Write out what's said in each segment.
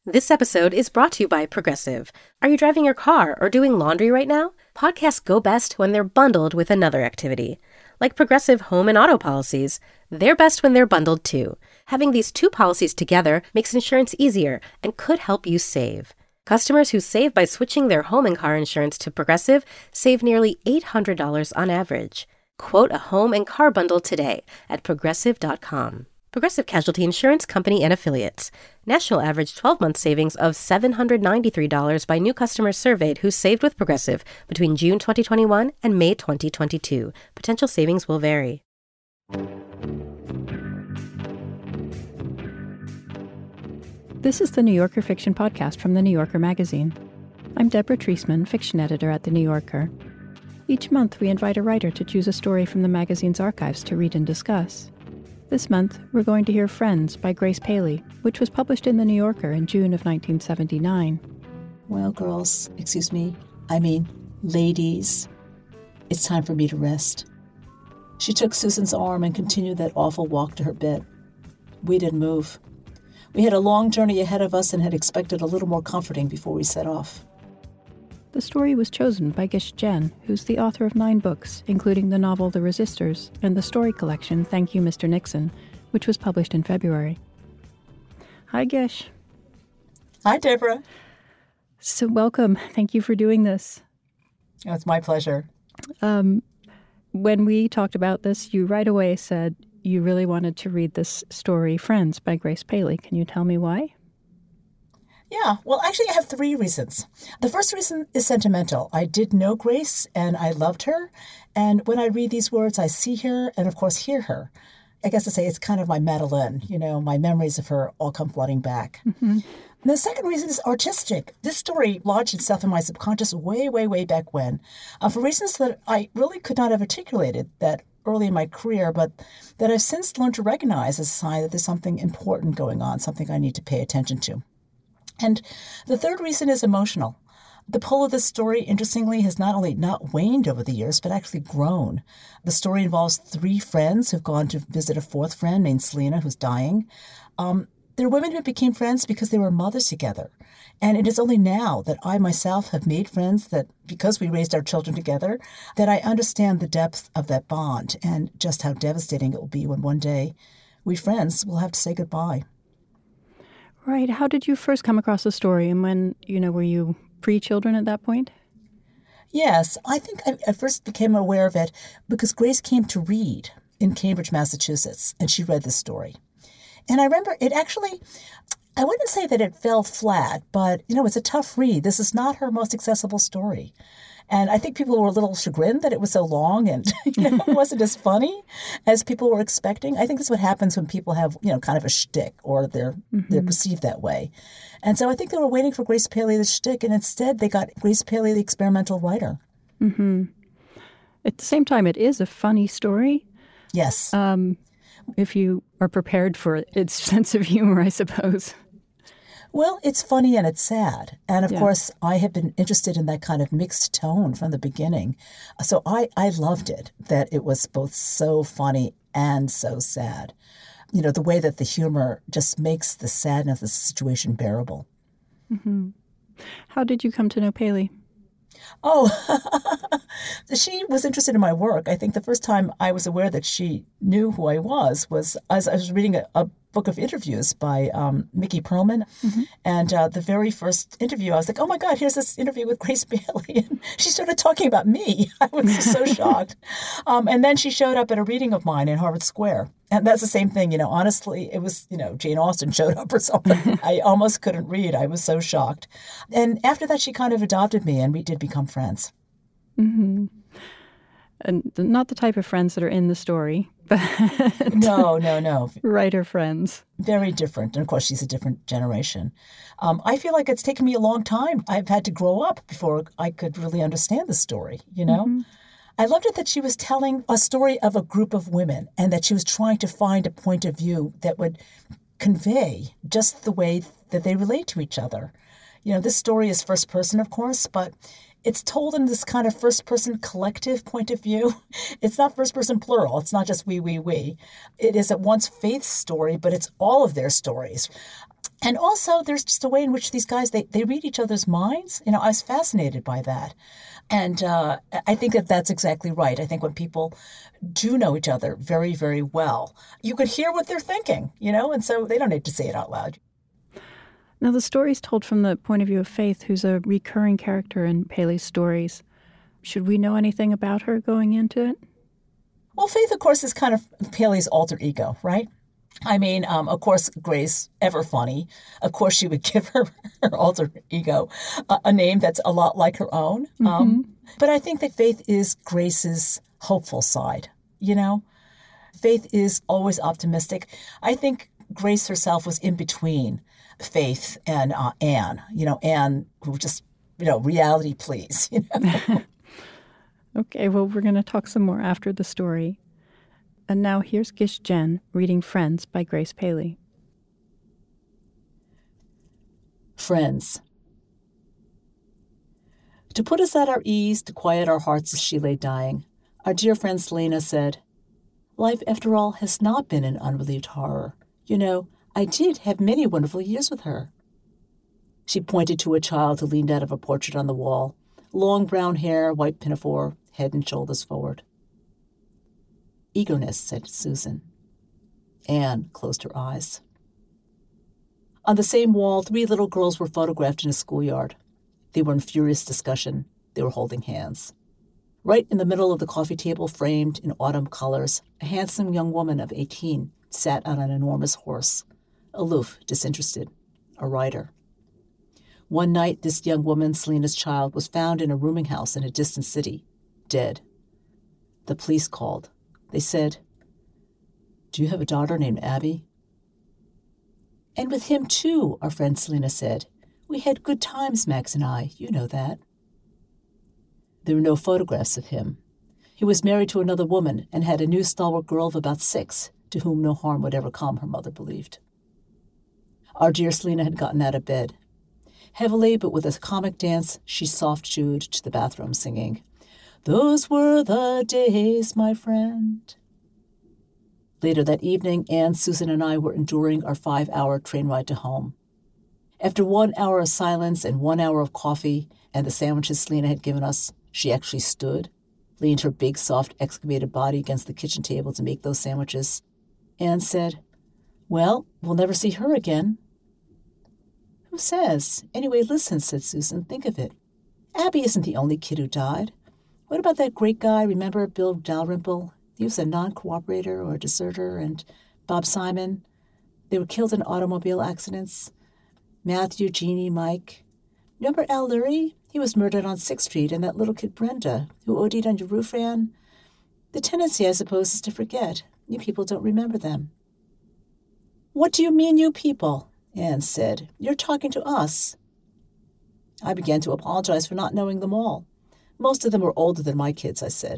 This episode is brought to you by Progressive. Are you driving your car or doing laundry right now? Podcasts go best when they're bundled with another activity. Like Progressive home and auto policies, they're best when they're bundled too. Having these two policies together makes insurance easier and could help you save. Customers who save by switching their home and car insurance to Progressive save nearly $800 on average. Quote a home and car bundle today at Progressive.com. Progressive Casualty Insurance Company and Affiliates. National average 12-month savings of $793 by new customers surveyed who saved with Progressive between June 2021 and May 2022. Potential savings will vary. This is the New Yorker Fiction Podcast from The New Yorker magazine. I'm Deborah Treisman, fiction editor at The New Yorker. Each month, we invite a writer to choose a story from the magazine's archives to read and discuss. This month, we're going to hear Friends by Grace Paley, which was published in The New Yorker in June of 1979. Well, girls, ladies, it's time for me to rest. She took Susan's arm and continued that awful walk to her bed. We didn't move. We had a long journey ahead of us and had expected a little more comforting before we set off. The story was chosen by Gish Jen, who's the author of 9 books, including the novel The Resistors and the story collection Thank You, Mr. Nixon, which was published in February. Hi, Gish. Hi, Deborah. So welcome. Thank you for doing this. Oh, it's my pleasure. When we talked about this, you right away said you really wanted to read this story, Friends, by Grace Paley. Can you tell me why? Yeah, well, actually, I have 3 reasons. The first reason is sentimental. I did know Grace, and I loved her. And when I read these words, I see her and, of course, hear her. I guess to say it's kind of my Madeleine. My memories of her all come flooding back. Mm-hmm. And the second reason is artistic. This story lodged itself in my subconscious way, way, way back when, for reasons that I really could not have articulated that early in my career, but that I've since learned to recognize as a sign that there's something important going on, something I need to pay attention to. And the third reason is emotional. The pull of this story, interestingly, has not only not waned over the years, but actually grown. The story involves 3 friends who've gone to visit a 4th friend named Selena, who's dying. They're women who became friends because they were mothers together. And it is only now that I myself have made friends that, because we raised our children together, that I understand the depth of that bond and just how devastating it will be when one day we friends will have to say goodbye. Right. How did you first come across the story? And when, were you pre-children at that point? Yes, I think I first became aware of it because Grace came to read in Cambridge, Massachusetts, and she read this story. And I remember it actually, I wouldn't say that it fell flat, but, it's a tough read. This is not her most accessible story. And I think people were a little chagrined that it was so long and it wasn't as funny as people were expecting. I think that's what happens when people have, kind of a shtick or they're perceived that way. And so I think they were waiting for Grace Paley the shtick, and instead they got Grace Paley the experimental writer. Mm-hmm. At the same time, it is a funny story. Yes. If you are prepared for its sense of humor, I suppose. Well, it's funny and it's sad. And, of course, I have been interested in that kind of mixed tone from the beginning. So I loved it, that it was both so funny and so sad. The way that the humor just makes the sadness of the situation bearable. Mm-hmm. How did you come to know Paley? Oh, she was interested in my work. I think the first time I was aware that she knew who I was as I was reading a book of interviews by Mickey Perlman. Mm-hmm. And the very first interview, I was like, oh, my God, here's this interview with Grace Paley. And she started talking about me. I was so shocked. And then she showed up at a reading of mine in Harvard Square. And that's the same thing. Honestly, it was, Jane Austen showed up or something. I almost couldn't read. I was so shocked. And after that, she kind of adopted me and we did become friends. Mm-hmm. And not the type of friends that are in the story, but No. writer friends. Very different. And of course, she's a different generation. I feel like it's taken me a long time. I've had to grow up before I could really understand the story, Mm-hmm. I loved it that she was telling a story of a group of women and that she was trying to find a point of view that would convey just the way that they relate to each other. This story is first person, of course, but it's told in this kind of first-person collective point of view. It's not first-person plural. It's not just we. It is at once Faith's story, but it's all of their stories. And also, there's just a way in which these guys, they read each other's minds. I was fascinated by that. And I think that that's exactly right. I think when people do know each other very, very well, you could hear what they're thinking, and so they don't need to say it out loud. Now, the story's told from the point of view of Faith, who's a recurring character in Paley's stories. Should we know anything about her going into it? Well, Faith, of course, is kind of Paley's alter ego, right? I mean, of course, Grace, ever funny. Of course, she would give her alter ego a name that's a lot like her own. But I think that Faith is Grace's hopeful side, Faith is always optimistic. I think Grace herself was in between Faith and Anne, Anne who just, reality please, Okay, well, we're going to talk some more after the story. And now here's Gish Jen reading Friends by Grace Paley. Friends. To put us at our ease, to quiet our hearts as she lay dying, our dear friend Selena said, "Life, after all, has not been an unrelieved horror. I did have many wonderful years with her." She pointed to a child who leaned out of a portrait on the wall, long brown hair, white pinafore, head and shoulders forward. "Eagerness," said Susan. Anne closed her eyes. On the same wall, 3 little girls were photographed in a schoolyard. They were in furious discussion. They were holding hands. Right in the middle of the coffee table, framed in autumn colors, a handsome young woman of 18 sat on an enormous horse, aloof, disinterested, a rider. One night, this young woman, Selena's child, was found in a rooming house in a distant city, dead. The police called. They said, "Do you have a daughter named Abby?" "And with him, too," our friend Selena said. "We had good times, Max and I. You know that." There were no photographs of him. He was married to another woman and had a new stalwart girl of about 6, to whom no harm would ever come, her mother believed. Our dear Selena had gotten out of bed. Heavily, but with a comic dance, she soft-shooed to the bathroom, singing, "Those were the days, my friend." Later that evening, Anne, Susan, and I were enduring our 5-hour train ride to home. After 1 hour of silence and 1 hour of coffee and the sandwiches Selena had given us, she actually stood, leaned her big, soft, excavated body against the kitchen table to make those sandwiches. Anne said, "Well, we'll never see her again." "Who says? Anyway, listen," said Susan. "Think of it. Abby isn't the only kid who died. What about that great guy, remember, Bill Dalrymple? He was a non-cooperator or a deserter, and Bob Simon. They were killed in automobile accidents. Matthew, Jeannie, Mike. Remember Al Lurie? He was murdered on 6th Street, and that little kid Brenda, who OD'd on your roof, Anne. The tendency, I suppose, is to forget. You people don't remember them." "What do you mean, you people?" Anne said. "You're talking to us." I began to apologize for not knowing them all. Most of them were older than my kids, I said.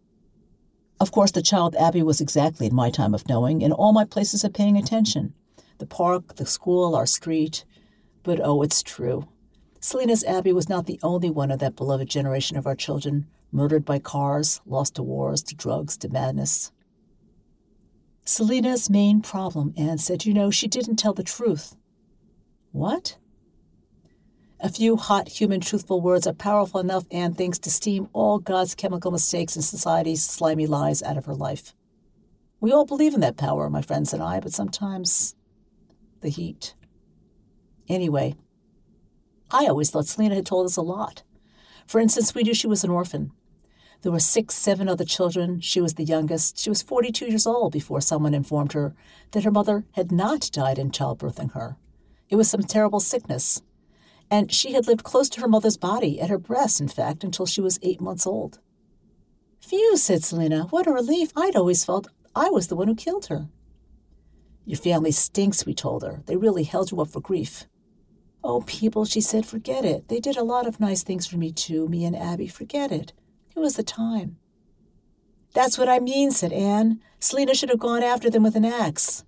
Of course, the child Abby was exactly in my time of knowing, in all my places of paying attention. The park, the school, our street. But oh, it's true. Selena's Abby was not the only one of that beloved generation of our children, murdered by cars, lost to wars, to drugs, to madness. Selena's main problem, Anne said, she didn't tell the truth. What? A few hot, human, truthful words are powerful enough, Anne thinks, to steam all God's chemical mistakes and society's slimy lies out of her life. We all believe in that power, my friends and I, but sometimes the heat. Anyway, I always thought Selena had told us a lot. For instance, we knew she was an orphan. There were 6, 7 other children. She was the youngest. She was 42 years old before someone informed her that her mother had not died in childbirthing her. It was some terrible sickness. And she had lived close to her mother's body, at her breast, in fact, until she was 8 months old. "Phew," said Selena, "what a relief. I'd always felt I was the one who killed her." "Your family stinks," we told her. "They really held you up for grief." "Oh, people," she said, "forget it. They did a lot of nice things for me, too, me and Abby. Forget it. It was the time." "That's what I mean," said Anne. "Selena should have gone after them with an axe."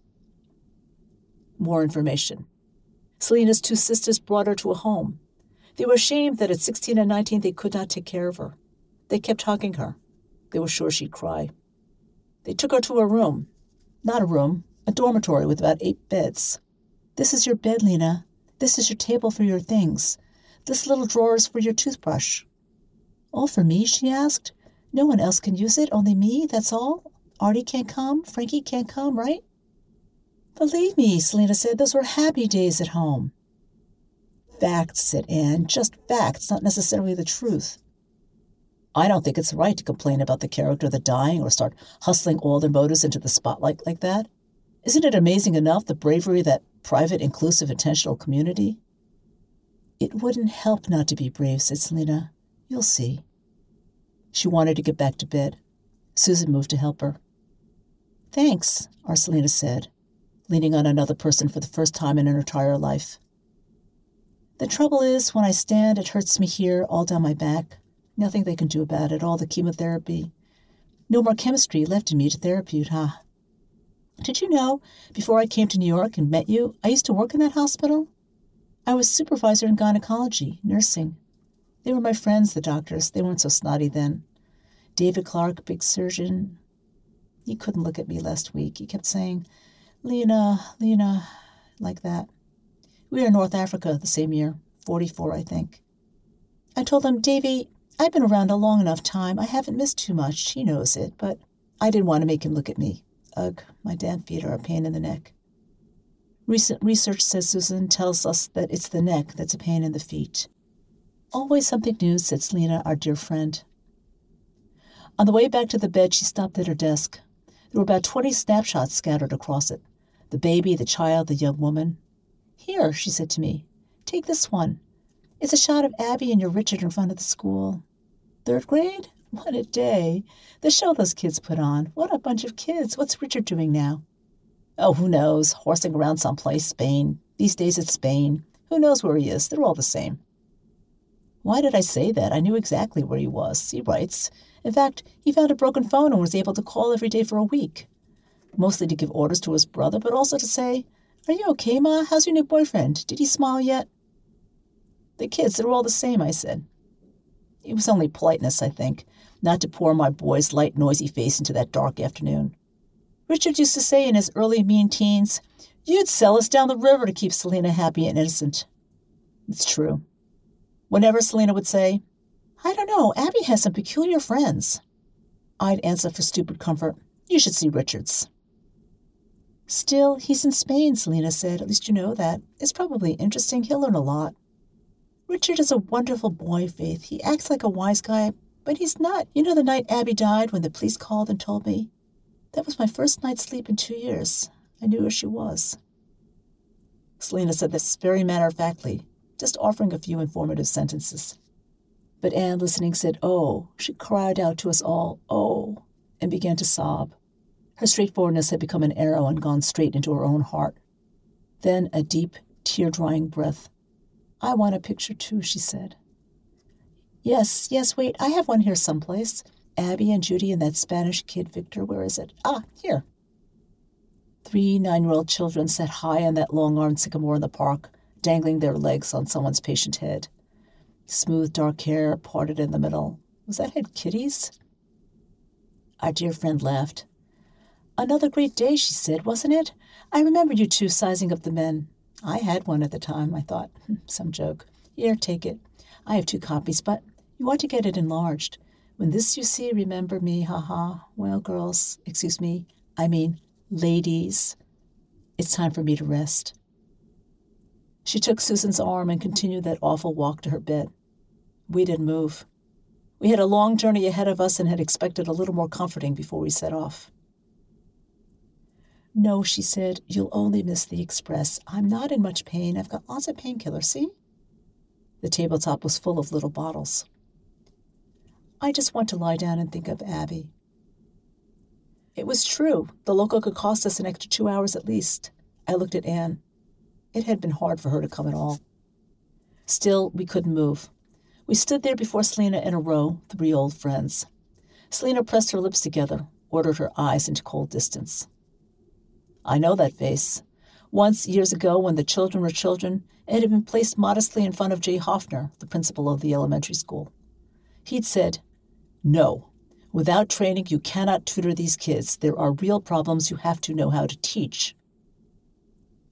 More information. Selena's 2 sisters brought her to a home. They were ashamed that at 16 and 19 they could not take care of her. They kept hugging her. They were sure she'd cry. They took her to a room. Not a room, a dormitory with about 8 beds. This is your bed, Lena. This is your table for your things. This little drawer is for your toothbrush. All for me, she asked. No one else can use it, only me, that's all? Artie can't come, Frankie can't come, right? Believe me, Selena said, those were happy days at home. Facts, said Anne, just facts, not necessarily the truth. I don't think it's right to complain about the character of the dying or start hustling all their motives into the spotlight like that. Isn't it amazing enough, the bravery of that private, inclusive, intentional community? It wouldn't help not to be brave, said Selena. You'll see. She wanted to get back to bed. Susan moved to help her. Thanks, Arcelina said, leaning on another person for the first time in her entire life. The trouble is, when I stand, it hurts me here, all down my back. Nothing they can do about it, all the chemotherapy. No more chemistry left in me to therapeutic, huh? Did you know, before I came to New York and met you, I used to work in that hospital? I was supervisor in gynecology, nursing. They were my friends, the doctors. They weren't so snotty then. David Clark, big surgeon. He couldn't look at me last week. He kept saying, Lena, like that. We were in North Africa the same year, 44, I think. I told him, Davy, I've been around a long enough time. I haven't missed too much. He knows it, but I didn't want to make him look at me. Ugh, my damn feet are a pain in the neck. Recent research, says Susan, tells us that it's the neck that's a pain in the feet. Always something new, said Selena, our dear friend. On the way back to the bed, she stopped at her desk. There were about 20 snapshots scattered across it. The baby, the child, the young woman. Here, she said to me, take this one. It's a shot of Abby and your Richard in front of the school. 3rd grade? What a day. The show those kids put on. What a bunch of kids. What's Richard doing now? Oh, who knows? Horsing around someplace, Spain. These days it's Spain. Who knows where he is? They're all the same. Why did I say that? I knew exactly where he was. He writes. In fact, he found a broken phone and was able to call every day for a week. Mostly to give orders to his brother, but also to say, Are you okay, Ma? How's your new boyfriend? Did he smile yet? The kids, they're all the same, I said. It was only politeness, I think, not to pour my boy's light, noisy face into that dark afternoon. Richard used to say in his early mean teens, You'd sell us down the river to keep Selena happy and innocent. It's true. Whenever Selena would say, I don't know, Abby has some peculiar friends, I'd answer for stupid comfort, You should see Richard's. Still, he's in Spain, Selena said. At least you know that. It's probably interesting. He'll learn a lot. Richard is a wonderful boy, Faith. He acts like a wise guy, but he's not. You know the night Abby died when the police called and told me? That was my first night's sleep in 2 years. I knew where she was. Selena said this very matter-of-factly, just offering a few informative sentences. But Anne, listening, said, Oh. She cried out to us all, Oh, and began to sob. Her straightforwardness had become an arrow and gone straight into her own heart. Then a deep, tear-drying breath. I want a picture too, she said. Yes, wait, I have one here someplace. Abby and Judy and that Spanish kid, Victor, where is it? Here. 3 9-year-old children sat high on that long-armed sycamore in the park, dangling their legs on someone's patient head. Smooth, dark hair parted in the middle. Was that head Kitty's? Our dear friend laughed. Another great day, she said, wasn't it? I remember you two sizing up the men. I had one at the time, I thought. Some joke. Here, take it. I have 2 copies, but you ought to get it enlarged. When this you see, remember me, ha-ha. Well, girls, excuse me, I mean ladies, it's time for me to rest. She took Susan's arm and continued that awful walk to her bed. We didn't move. We had a long journey ahead of us and had expected a little more comforting before we set off. No, she said, you'll only miss the express. I'm not in much pain. I've got lots of painkillers, see? The tabletop was full of little bottles. I just want to lie down and think of Abby. It was true. The local could cost us an extra 2 hours at least. I looked at Anne. It had been hard for her to come at all. Still, we couldn't move. We stood there before Selena in a row, 3 old friends. Selena pressed her lips together, ordered her eyes into cold distance. I know that face. Once, years ago, when the children were children, it had been placed modestly in front of Jay Hoffner, the principal of the elementary school. He'd said, No, without training, you cannot tutor these kids. There are real problems you have to know how to teach.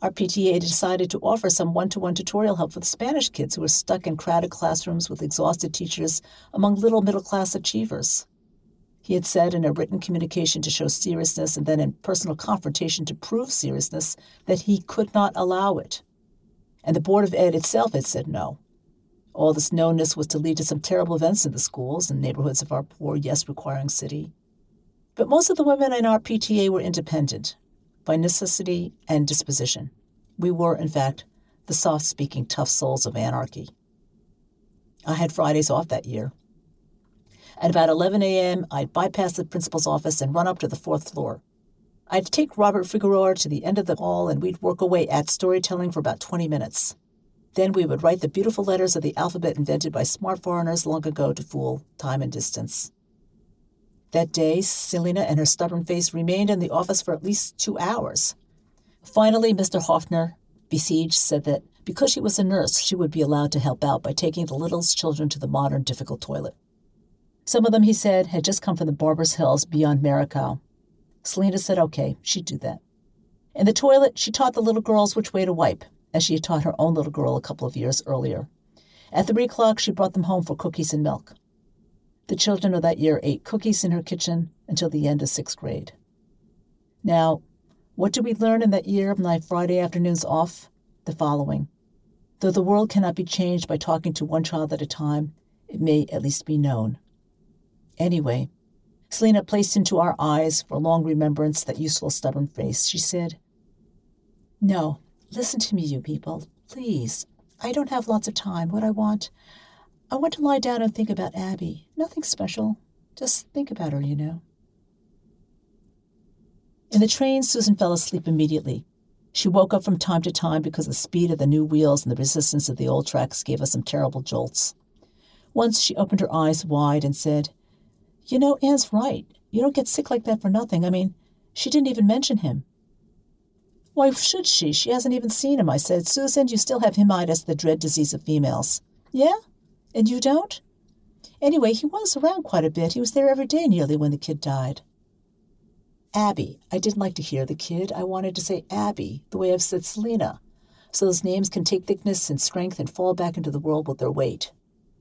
our PTA decided to offer some one-to-one tutorial help for the Spanish kids who were stuck in crowded classrooms with exhausted teachers among little middle-class achievers. He had said in a written communication to show seriousness and then in personal confrontation to prove seriousness that he could not allow it. And the Board of Ed itself had said no. All this knownness was to lead to some terrible events in the schools and neighborhoods of our poor, yes-requiring city. But most of the women in our PTA were independent, by necessity and disposition. We were, in fact, the soft-speaking tough souls of anarchy. I had Fridays off that year. At about 11 a.m., I'd bypass the principal's office and run up to the 4th floor. I'd take Robert Figueroa to the end of the hall, and we'd work away at storytelling for about 20 minutes. Then we would write the beautiful letters of the alphabet invented by smart foreigners long ago to fool time and distance. That day, Selina and her stubborn face remained in the office for at least 2 hours. Finally, Mr. Hoffner, besieged, said that because she was a nurse, she would be allowed to help out by taking the littlest children to the modern, difficult toilet. Some of them, he said, had just come from the Barbers Hills beyond Maricao. Selina said okay, she'd do that. In the toilet, she taught the little girls which way to wipe, as she had taught her own little girl a couple of years earlier. At 3 o'clock, she brought them home for cookies and milk. The children of that year ate cookies in her kitchen until the end of 6th grade. Now, what did we learn in that year of my Friday afternoons off? The following. Though the world cannot be changed by talking to one child at a time, it may at least be known. Anyway, Selina placed into our eyes, for long remembrance, that useful stubborn face. She said, "No, listen to me, you people, please. I don't have lots of time. What I want to lie down and think about Abby. Nothing special. Just think about her, you know." In the train, Susan fell asleep immediately. She woke up from time to time because the speed of the new wheels and the resistance of the old tracks gave us some terrible jolts. Once she opened her eyes wide and said, "You know, Anne's right. You don't get sick like that for nothing. I mean, she didn't even mention him." "Why should she? She hasn't even seen him," I said. "Susan, you still have hemitis, the dread disease of females." "Yeah? And you don't?" "Anyway, he was around quite a bit. He was there every day nearly when the kid died." Abby. I didn't like to hear the kid. I wanted to say Abby, the way I've said Selina, so those names can take thickness and strength and fall back into the world with their weight.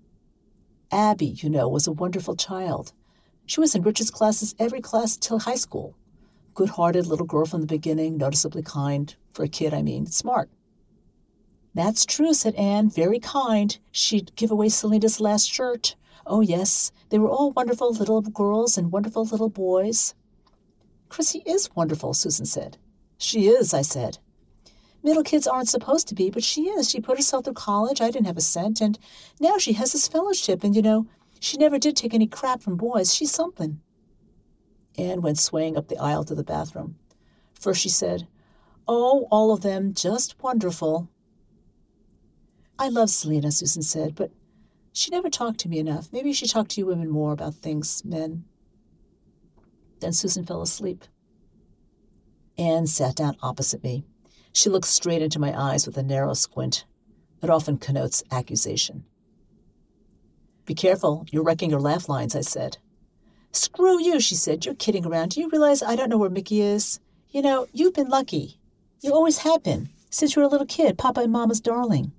Abby, you know, was a wonderful child. She was in Richard's classes every class till high school. Good-hearted little girl from the beginning, noticeably kind. For a kid, I mean, smart. "That's true," said Anne. "Very kind. She'd give away Selina's last shirt. Oh, yes, they were all wonderful little girls and wonderful little boys." "Chrissy is wonderful," Susan said. "She is," I said. "Middle kids aren't supposed to be, but she is. She put herself through college. I didn't have a cent, and now she has this fellowship, and, you know, she never did take any crap from boys. She's something." Anne went swaying up the aisle to the bathroom. First she said, "Oh, all of them, just wonderful." "I love Selina," Susan said, "but she never talked to me enough. Maybe she talked to you women more about things, men." Then Susan fell asleep. Anne sat down opposite me. She looked straight into my eyes with a narrow squint. It often connotes accusation. "Be careful, you're wrecking your laugh lines," I said. "Screw you," she said. "You're kidding around. Do you realize I don't know where Mickey is? You know, you've been lucky. You always have been. Since you were a little kid, Papa and Mama's darling."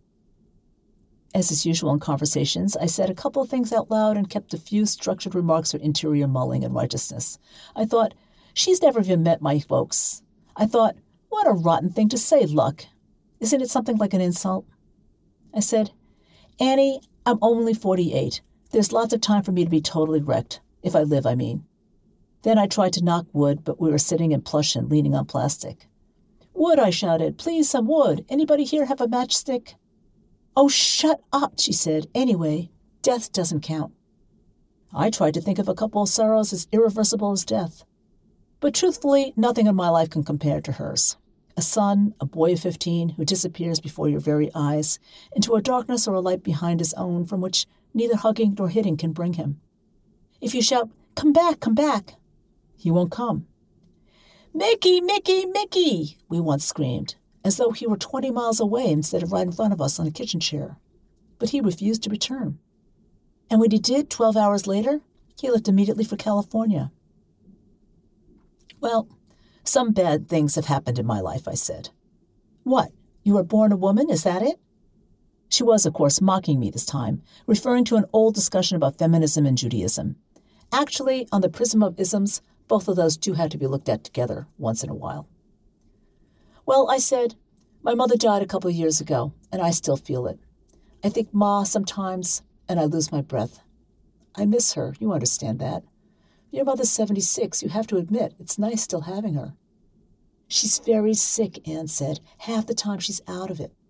As is usual in conversations, I said a couple of things out loud and kept a few structured remarks for interior mulling and righteousness. I thought, she's never even met my folks. I thought, what a rotten thing to say, Luck. Isn't it something like an insult? I said, "Annie, I'm only 48. There's lots of time for me to be totally wrecked. If I live, I mean." Then I tried to knock wood, but we were sitting in plush and leaning on plastic. "Wood," I shouted. "Please, some wood. Anybody here have a matchstick?" "Oh, shut up," she said. "Anyway, death doesn't count." I tried to think of a couple of sorrows as irreversible as death. But truthfully, nothing in my life can compare to hers. A son, a boy of 15, who disappears before your very eyes, into a darkness or a light behind his own from which neither hugging nor hitting can bring him. If you shout, "Come back, come back," he won't come. "Mickey, Mickey, Mickey," we once screamed, as though he were 20 miles away instead of right in front of us on a kitchen chair. But he refused to return. And when he did, 12 hours later, he left immediately for California. "Well, some bad things have happened in my life," I said. What? You were born a woman, is that it? She was, of course, mocking me this time, referring to an old discussion about feminism and Judaism. Actually, on the prism of isms, both of those do have to be looked at together once in a while. Well, I said, my mother died a couple of years ago, and I still feel it. I think Ma sometimes, and I lose my breath. I miss her, you understand that. Your mother's 76, you have to admit, it's nice still having her. She's very sick, Anne said. Half the time she's out of it.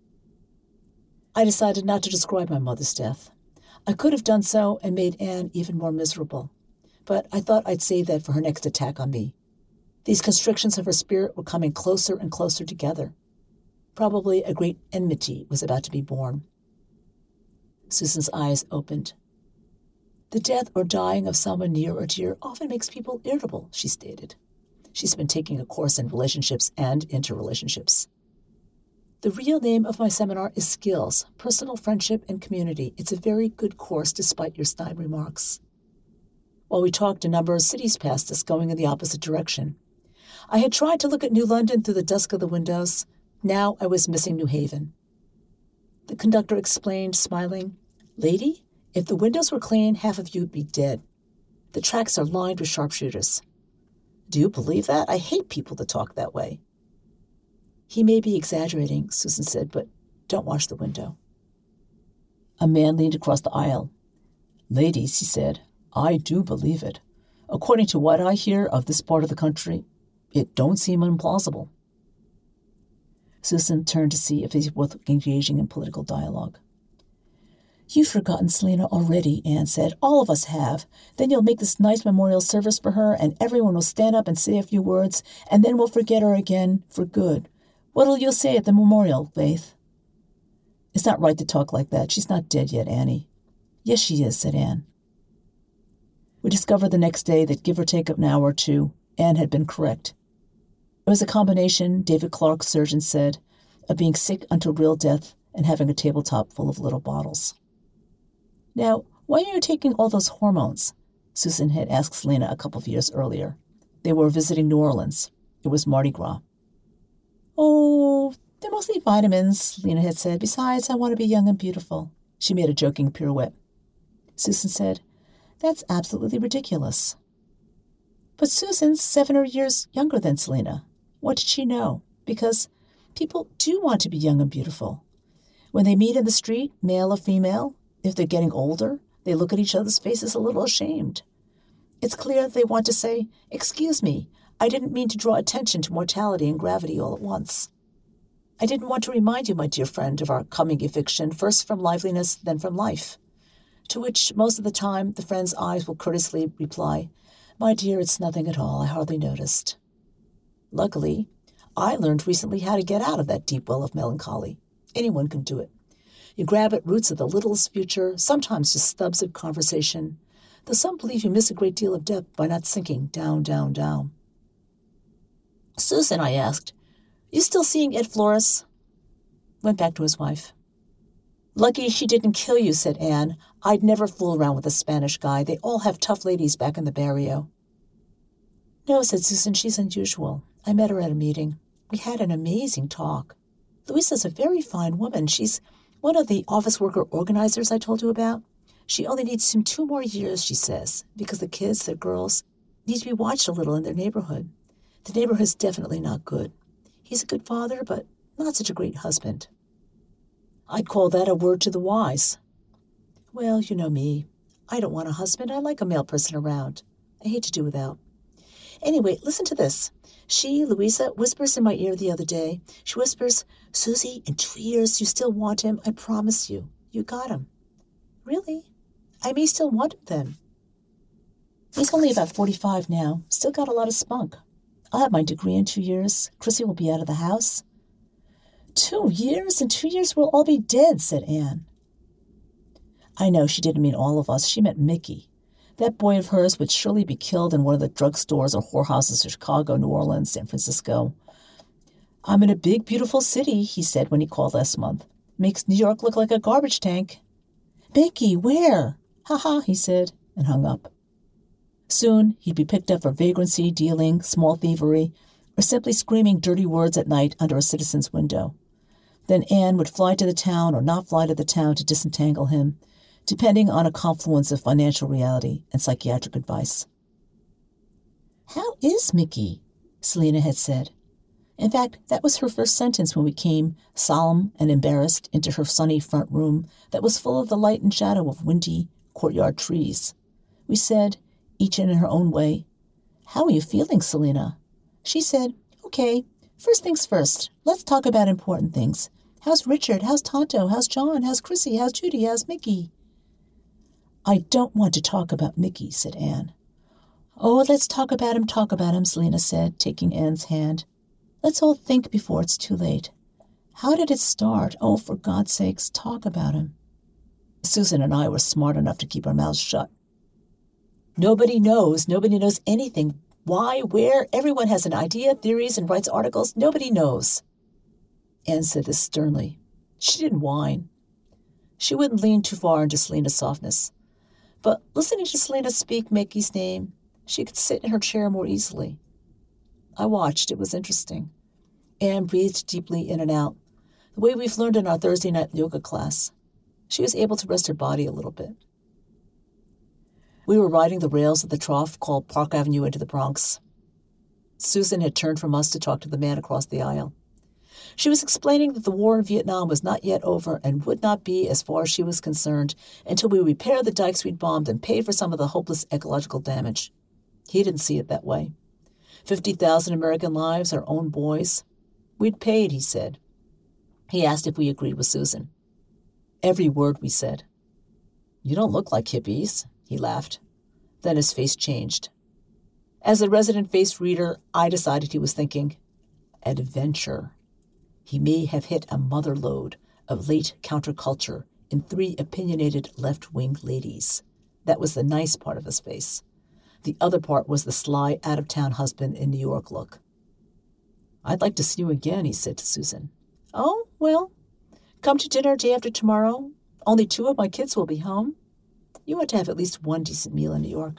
I decided not to describe my mother's death. I could have done so and made Anne even more miserable, but I thought I'd save that for her next attack on me. These constrictions of her spirit were coming closer and closer together. Probably a great enmity was about to be born. Susan's eyes opened. The death or dying of someone near or dear often makes people irritable, she stated. She's been taking a course in relationships and interrelationships. The real name of my seminar is Skills, Personal Friendship and Community. It's a very good course despite your snide remarks. While we talked, a number of cities passed us going in the opposite direction. I had tried to look at New London through the dusk of the windows. Now I was missing New Haven. The conductor explained, smiling, Lady, if the windows were clean, half of you'd be dead. The tracks are lined with sharpshooters. Do you believe that? I hate people that talk that way. He may be exaggerating, Susan said, but don't wash the window. A man leaned across the aisle. Ladies, he said, I do believe it. According to what I hear of this part of the country, it don't seem implausible. Susan turned to see if he's worth engaging in political dialogue. You've forgotten Selena already, Anne said. All of us have. Then you'll make this nice memorial service for her, and everyone will stand up and say a few words, and then we'll forget her again for good. What'll you say at the memorial, Faith? It's not right to talk like that. She's not dead yet, Annie. Yes, she is, said Anne. We discovered the next day that, give or take an hour or two, Anne had been correct. It was a combination, David Clark, surgeon said, of being sick unto real death and having a tabletop full of little bottles. Now, why are you taking all those hormones? Susan had asked Selena a couple of years earlier. They were visiting New Orleans. It was Mardi Gras. Oh, they're mostly vitamins, Selena had said. Besides, I want to be young and beautiful. She made a joking pirouette. Susan said, That's absolutely ridiculous. But Susan's 7 years younger than Selena. What did she know? Because people do want to be young and beautiful. When they meet in the street, male or female, if they're getting older, they look at each other's faces a little ashamed. It's clear they want to say, Excuse me, I didn't mean to draw attention to mortality and gravity all at once. I didn't want to remind you, my dear friend, of our coming eviction, first from liveliness, then from life. To which, most of the time, the friend's eyes will courteously reply, My dear, it's nothing at all. I hardly noticed. Luckily, I learned recently how to get out of that deep well of melancholy. Anyone can do it. You grab at roots of the littlest future, sometimes just stubs of conversation, though some believe you miss a great deal of depth by not sinking down, down, down. Susan, I asked, you still seeing Ed Flores? Went back to his wife. Lucky she didn't kill you, said Anne. I'd never fool around with a Spanish guy. They all have tough ladies back in the barrio. No, said Susan, she's unusual. I met her at a meeting. We had an amazing talk. Louisa's a very fine woman. She's one of the office worker organizers I told you about. She only needs him 2 more years, she says, because the kids, the girls, need to be watched a little in their neighborhood. The neighborhood's definitely not good. He's a good father, but not such a great husband. I'd call that a word to the wise. Well, you know me. I don't want a husband. I like a male person around. I hate to do without. Anyway, listen to this. She, Louisa, whispers in my ear the other day. She whispers, Susie, in 2 years you still want him. I promise you. You got him. Really? I may still want him then. He's only about 45 now. Still got a lot of spunk. I'll have my degree in 2 years. Chrissy will be out of the house. 2 years? In 2 years we'll all be dead, said Anne. I know she didn't mean all of us. She meant Mickey. That boy of hers would surely be killed in one of the drugstores or whorehouses of Chicago, New Orleans, San Francisco. I'm in a big, beautiful city, he said when he called last month. Makes New York look like a garbage tank. Mickey, where? Ha-ha, he said, and hung up. Soon he'd be picked up for vagrancy, dealing, small thievery, or simply screaming dirty words at night under a citizen's window. Then Anne would fly to the town or not fly to the town to disentangle him, depending on a confluence of financial reality and psychiatric advice. "How is Mickey?" Selena had said. In fact, that was her first sentence when we came, solemn and embarrassed, into her sunny front room that was full of the light and shadow of windy courtyard trees. We said, each in her own way, "How are you feeling, Selena?" She said, "Okay, first things first. Let's talk about important things. How's Richard? How's Tonto? How's John? How's Chrissy? How's Judy? How's Mickey?" "I don't want to talk about Mickey," said Anne. "Oh, let's talk about him, Selena said, taking Anne's hand. "Let's all think before it's too late. How did it start? Oh, for God's sakes, talk about him." Susan and I were smart enough to keep our mouths shut. Nobody knows anything. Why, where? Everyone has an idea, theories, and writes articles. Nobody knows. Anne said this sternly. She didn't whine. She wouldn't lean too far into Selena's softness. But listening to Selena speak Mickey's name, she could sit in her chair more easily. I watched. It was interesting. Anne breathed deeply in and out, the way we've learned in our Thursday night yoga class. She was able to rest her body a little bit. We were riding the rails of the trough called Park Avenue into the Bronx. Susan had turned from us to talk to the man across the aisle. She was explaining that the war in Vietnam was not yet over and would not be, as far as she was concerned, until we repaired the dikes we'd bombed and paid for some of the hopeless ecological damage. He didn't see it that way. 50,000 American lives, our own boys. We'd paid, he said. He asked if we agreed with Susan. Every word we said. "You don't look like hippies," he laughed. Then his face changed. As a resident face reader, I decided he was thinking, adventure. He may have hit a mother lode of late counterculture in 3 opinionated left-wing ladies. That was the nice part of his face. The other part was the sly, out-of-town husband in New York look. "I'd like to see you again," he said to Susan. "Oh, well, come to dinner day after tomorrow. Only 2 of my kids will be home. You ought to have at least 1 decent meal in New York."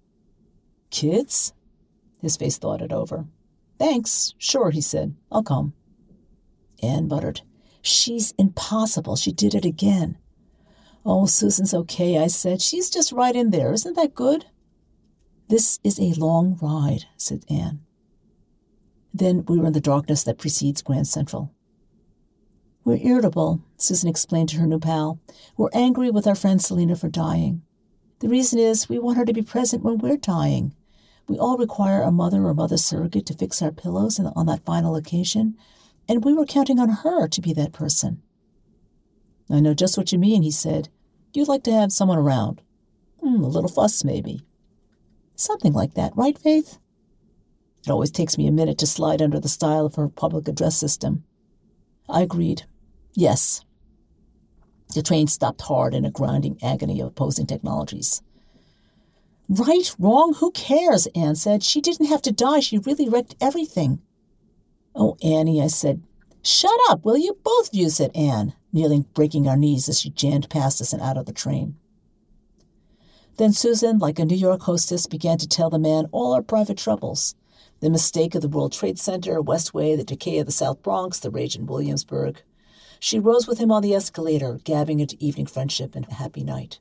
"Kids?" His face thought it over. "Thanks. Sure," he said. "I'll come." Anne muttered, "She's impossible. She did it again." "Oh, Susan's okay," I said. "She's just right in there. Isn't that good?" "This is a long ride," said Anne. Then we were in the darkness that precedes Grand Central. "We're irritable," Susan explained to her new pal. "We're angry with our friend Selena for dying. The reason is we want her to be present when we're dying. We all require a mother or mother surrogate to fix our pillows on that final occasion, and we were counting on her to be that person." "I know just what you mean," he said. "You'd like to have someone around. A little fuss, maybe." "Something like that, right, Faith?" It always takes me a minute to slide under the style of her public address system. I agreed. Yes. The train stopped hard in a grinding agony of opposing technologies. "Right, wrong, who cares?" Anne said. "She didn't have to die. She really wrecked everything." "Oh, Annie," I said. "Shut up, will you? Both of you," said Anne, nearly breaking our knees as she jammed past us and out of the train. Then Susan, like a New York hostess, began to tell the man all our private troubles. The mistake of the World Trade Center, Westway, the decay of the South Bronx, the rage in Williamsburg. She rose with him on the escalator, gabbing into evening friendship and a happy night.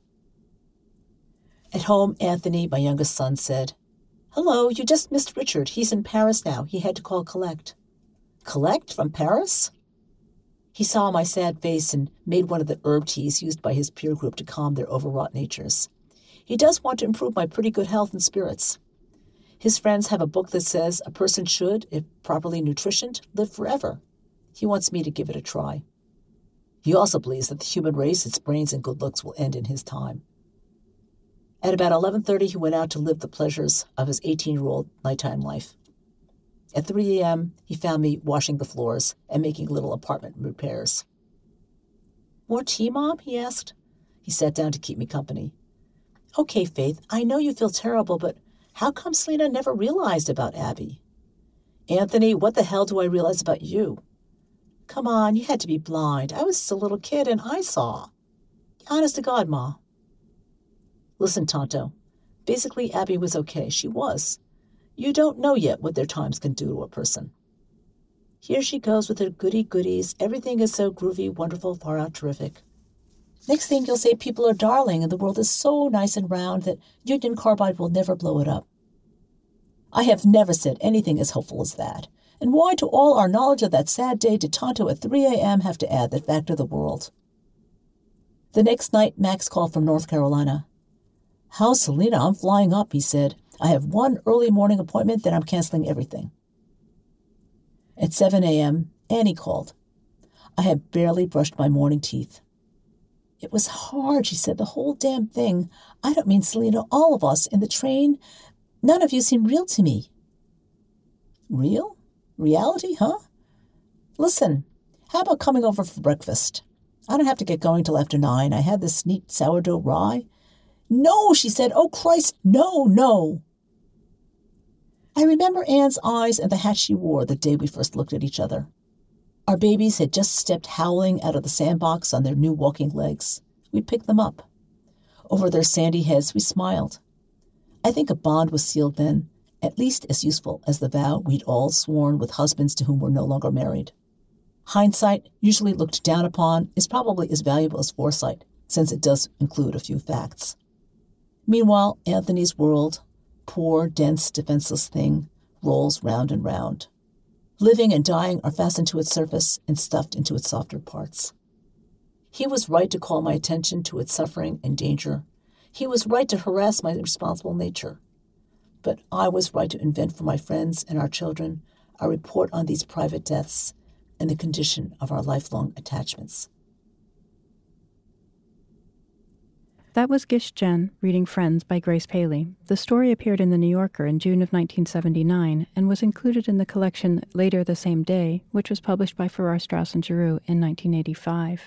At home, Anthony, my youngest son, said, "Hello, you just missed Richard. He's in Paris now. He had to call collect." "Collect from Paris?" He saw my sad face and made one of the herb teas used by his peer group to calm their overwrought natures. "He does want to improve my pretty good health and spirits. His friends have a book that says a person should, if properly nutritioned, live forever. He wants me to give it a try. He also believes that the human race, its brains and good looks, will end in his time." At about 11:30, he went out to live the pleasures of his 18-year-old nighttime life. At 3 a.m., he found me washing the floors and making little apartment repairs. "More tea, Mom?" he asked. He sat down to keep me company. "Okay, Faith, I know you feel terrible, but how come Selena never realized about Abby?" "Anthony, what the hell do I realize about you?" "Come on, you had to be blind. I was just a little kid and I saw. Honest to God, Ma." "Listen, Tonto. Basically, Abby was okay. She was. You don't know yet what their times can do to a person." Here she goes with her goodies. Everything is so groovy, wonderful, far out terrific. Next thing you'll say people are darling and the world is so nice and round that Union Carbide will never blow it up. I have never said anything as hopeful as that. And why to all our knowledge of that sad day did Tonto at 3 a.m. have to add that fact to the world? The next night, Max called from North Carolina. "How's Selena? I'm flying up," he said. "I have one early morning appointment, then I'm canceling everything." At 7 a.m., Annie called. "I had barely brushed my morning teeth." "It was hard," she said, "the whole damn thing. I don't mean Selena, all of us, in the train. None of you seem real to me." "Real? Reality, huh? Listen, how about coming over for breakfast? I don't have to get going till after 9. I had this neat sourdough rye." "No," she said. "Oh, Christ, no." I remember Anne's eyes and the hat she wore the day we first looked at each other. Our babies had just stepped howling out of the sandbox on their new walking legs. We picked them up. Over their sandy heads, we smiled. I think a bond was sealed then, at least as useful as the vow we'd all sworn with husbands to whom we're no longer married. Hindsight, usually looked down upon, is probably as valuable as foresight, since it does include a few facts. Meanwhile, Anthony's world, poor, dense, defenseless thing, rolls round and round. Living and dying are fastened to its surface and stuffed into its softer parts. He was right to call my attention to its suffering and danger. He was right to harass my responsible nature. But I was right to invent for my friends and our children a report on these private deaths and the condition of our lifelong attachments. That was Gish Jen reading Friends by Grace Paley. The story appeared in The New Yorker in June of 1979 and was included in the collection Later the Same Day, which was published by Farrar, Straus and Giroux in 1985.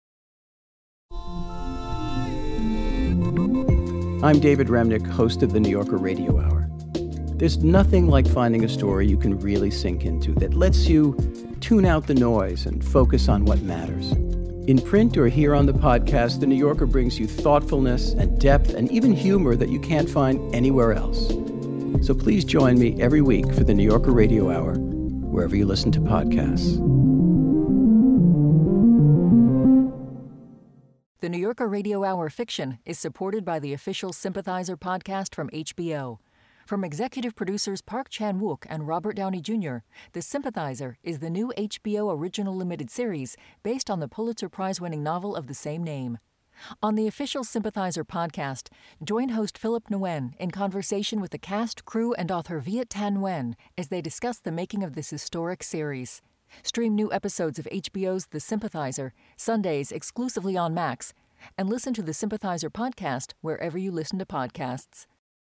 I'm David Remnick, host of the New Yorker Radio Hour. There's nothing like finding a story you can really sink into that lets you tune out the noise and focus on what matters. In print or here on the podcast, The New Yorker brings you thoughtfulness and depth and even humor that you can't find anywhere else. So please join me every week for The New Yorker Radio Hour, wherever you listen to podcasts. The New Yorker Radio Hour fiction is supported by the official Sympathizer podcast from HBO. From executive producers Park Chan-wook and Robert Downey Jr., The Sympathizer is the new HBO original limited series based on the Pulitzer Prize-winning novel of the same name. On the official Sympathizer podcast, join host Philip Nguyen in conversation with the cast, crew, and author Viet Thanh Nguyen as they discuss the making of this historic series. Stream new episodes of HBO's The Sympathizer, Sundays exclusively on Max, and listen to the Sympathizer podcast wherever you listen to podcasts.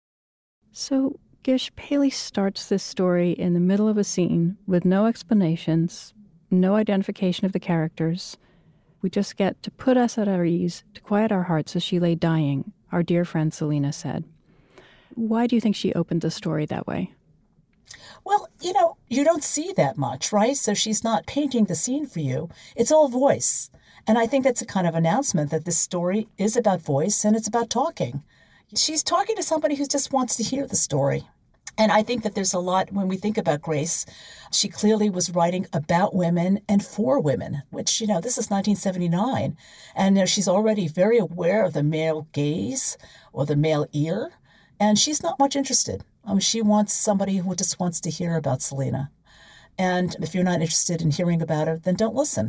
So, Gish, Paley starts this story in the middle of a scene with no explanations, no identification of the characters. We just get to put us at our ease, to quiet our hearts as she lay dying, our dear friend Selena said. Why do you think she opened the story that way? Well, you don't see that much, right? So she's not painting the scene for you. It's all voice. And I think that's a kind of announcement that this story is about voice and it's about talking. She's talking to somebody who just wants to hear the story. And I think that there's a lot, when we think about Grace, she clearly was writing about women and for women, which, this is 1979. And she's already very aware of the male gaze or the male ear. And she's not much interested. She wants somebody who just wants to hear about Selena. And if you're not interested in hearing about her, then don't listen.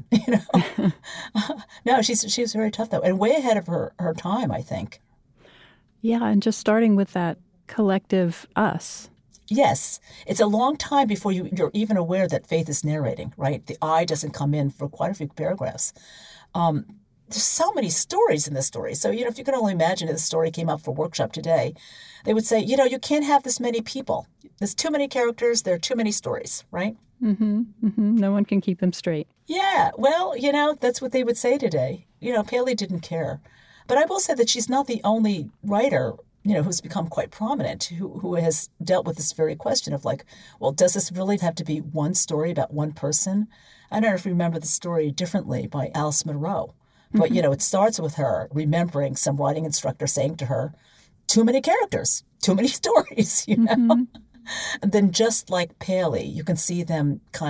No, she was very tough, though, and way ahead of her time, I think. Yeah, and just starting with that collective us. Yes. It's a long time before you're even aware that Faith is narrating, right? The I doesn't come in for quite a few paragraphs. There's so many stories in this story. So, if you can only imagine if the story came up for workshop today, they would say, you can't have this many people. There's too many characters. There are too many stories, right? No one can keep them straight. Yeah. Well, that's what they would say today. Paley didn't care. But I will say that she's not the only writer, who's become quite prominent, who has dealt with this very question of does this really have to be one story about one person? I don't know if you remember the story Differently by Alice Munro. But, it starts with her remembering some writing instructor saying to her, too many characters, too many stories, And then just like Paley, you can see them kind of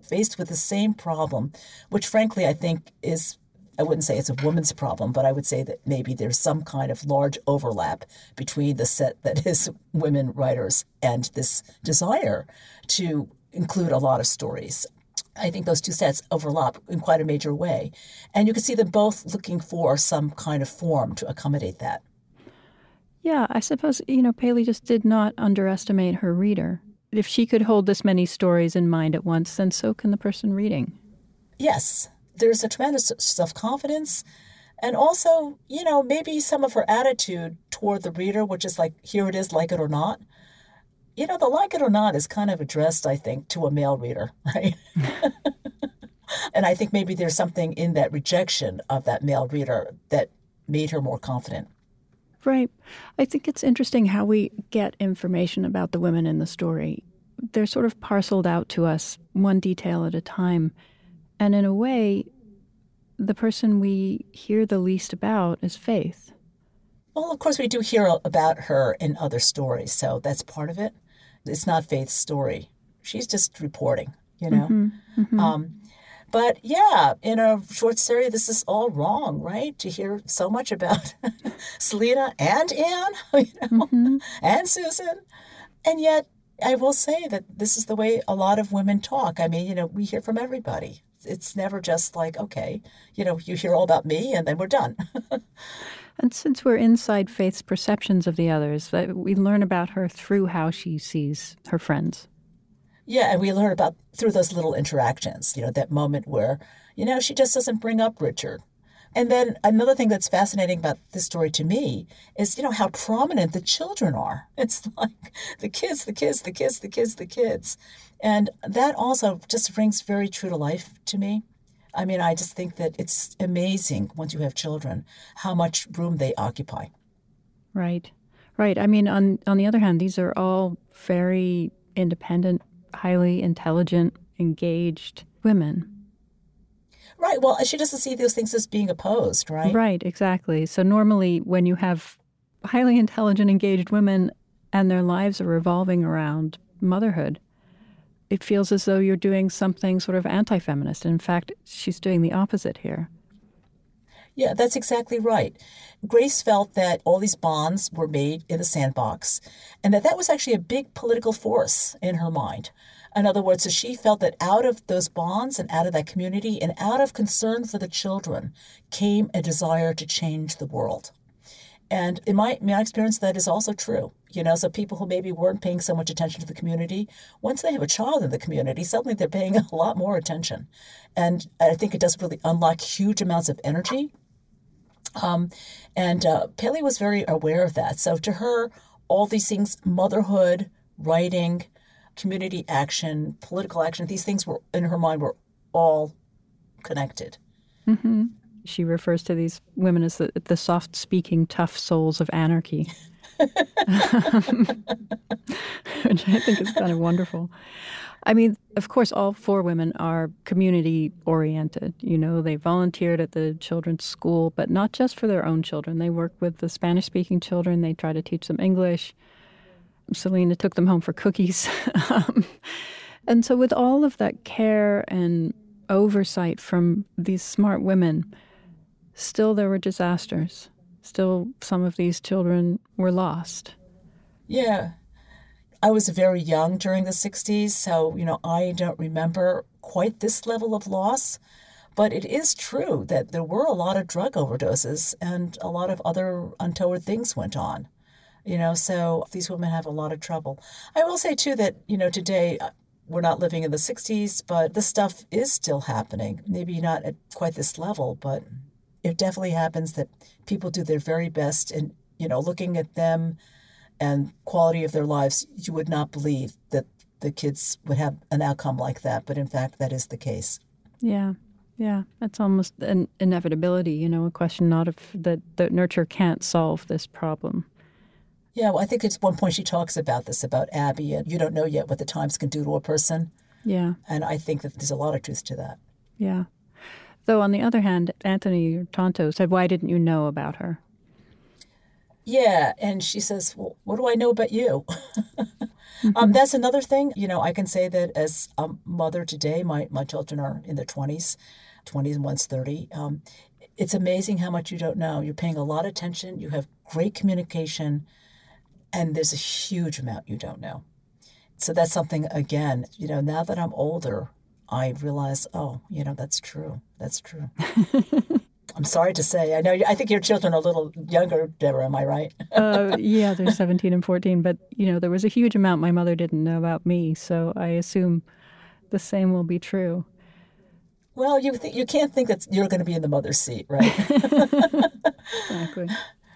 faced with the same problem, which frankly I think is, I wouldn't say it's a woman's problem, but I would say that maybe there's some kind of large overlap between the set that is women writers and this desire to include a lot of stories. I think those two sets overlap in quite a major way. And you can see them both looking for some kind of form to accommodate that. Yeah, I suppose, Paley just did not underestimate her reader. If she could hold this many stories in mind at once, then so can the person reading. Yes, there's a tremendous self-confidence. And also, maybe some of her attitude toward the reader, which is like, here it is, like it or not. The like it or not is kind of addressed, I think, to a male reader, right? And I think maybe there's something in that rejection of that male reader that made her more confident. Right. I think it's interesting how we get information about the women in the story. They're sort of parceled out to us one detail at a time. And in a way, the person we hear the least about is Faith. Well, of course, we do hear about her in other stories, so that's part of it. It's not Faith's story. She's just reporting, Mm-hmm, mm-hmm. But yeah, in a short story, this is all wrong, right? To hear so much about Selena and Anne, Mm-hmm. and Susan. And yet, I will say that this is the way a lot of women talk. I mean, we hear from everybody. It's never just like, okay, you hear all about me and then we're done. And since we're inside Faith's perceptions of the others, we learn about her through how she sees her friends. Yeah, and we learn about through those little interactions, that moment where, she just doesn't bring up Richard. And then another thing that's fascinating about this story to me is, how prominent the children are. It's like the kids. And that also just rings very true to life to me. I mean, I just think that it's amazing once you have children, how much room they occupy. Right. I mean, on the other hand, these are all very independent, highly intelligent, engaged women. Right. Well, she doesn't see those things as being opposed, right? Right, exactly. So normally when you have highly intelligent, engaged women and their lives are revolving around motherhood, it feels as though you're doing something sort of anti-feminist. In fact, she's doing the opposite here. Yeah, that's exactly right. Grace felt that all these bonds were made in the sandbox and that was actually a big political force in her mind. In other words, so she felt that out of those bonds and out of that community and out of concern for the children came a desire to change the world. And in my experience, that is also true. So people who maybe weren't paying so much attention to the community, once they have a child in the community, suddenly they're paying a lot more attention. And I think it does really unlock huge amounts of energy. And Paley was very aware of that. So to her, all these things, motherhood, writing, community action, political action, these things were, in her mind, were all connected. Mm-hmm. She refers to these women as the soft-speaking, tough souls of anarchy, which I think is kind of wonderful. I mean, of course, all four women are community-oriented. They volunteered at the children's school, but not just for their own children. They work with the Spanish-speaking children. They try to teach them English. Selena took them home for cookies. And so with all of that care and oversight from these smart women, still there were disasters. Still, some of these children were lost. Yeah. I was very young during the 60s, so, I don't remember quite this level of loss. But it is true that there were a lot of drug overdoses and a lot of other untoward things went on. So these women have a lot of trouble. I will say, too, that, today we're not living in the 60s, but this stuff is still happening. Maybe not at quite this level, but it definitely happens that people do their very best. And, looking at them and quality of their lives, you would not believe that the kids would have an outcome like that. But in fact, that is the case. Yeah. That's almost an inevitability, a question not of that nurture can't solve this problem. Yeah, well, I think at one point she talks about this, about Abby, and you don't know yet what the times can do to a person. Yeah. And I think that there's a lot of truth to that. Yeah. Though, on the other hand, Anthony Tonto said, why didn't you know about her? Yeah, and she says, well, what do I know about you? That's another thing. I can say that as a mother today, my children are in their 20s, and one's 30. It's amazing how much you don't know. You're paying a lot of attention. You have great communication, and there's a huge amount you don't know. So that's something, again, now that I'm older, I realize, that's true. That's true. I'm sorry to say. I think your children are a little younger, Deborah, am I right? Yeah, they're 17 and 14. But, there was a huge amount my mother didn't know about me. So I assume the same will be true. Well, you can't think that you're going to be in the mother's seat, right? Exactly.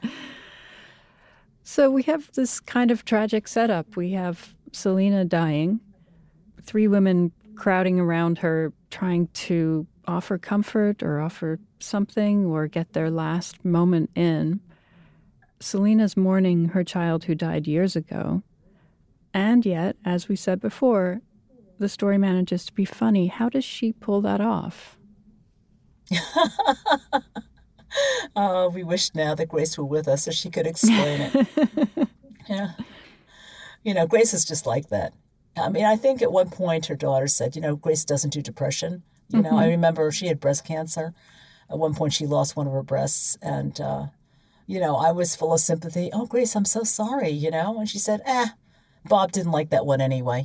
So we have this kind of tragic setup. We have Selena dying, 3 women crowding around her, trying to offer comfort or offer something or get their last moment in. Selena's mourning her child who died years ago. And yet, as we said before, the story manages to be funny. How does she pull that off? We wish now that Grace were with us so she could explain it. Yeah. Grace is just like that. I mean, I think at one point her daughter said, Grace doesn't do depression. I remember she had breast cancer. At one point she lost one of her breasts. And, I was full of sympathy. Oh, Grace, I'm so sorry, And she said, Bob didn't like that one anyway.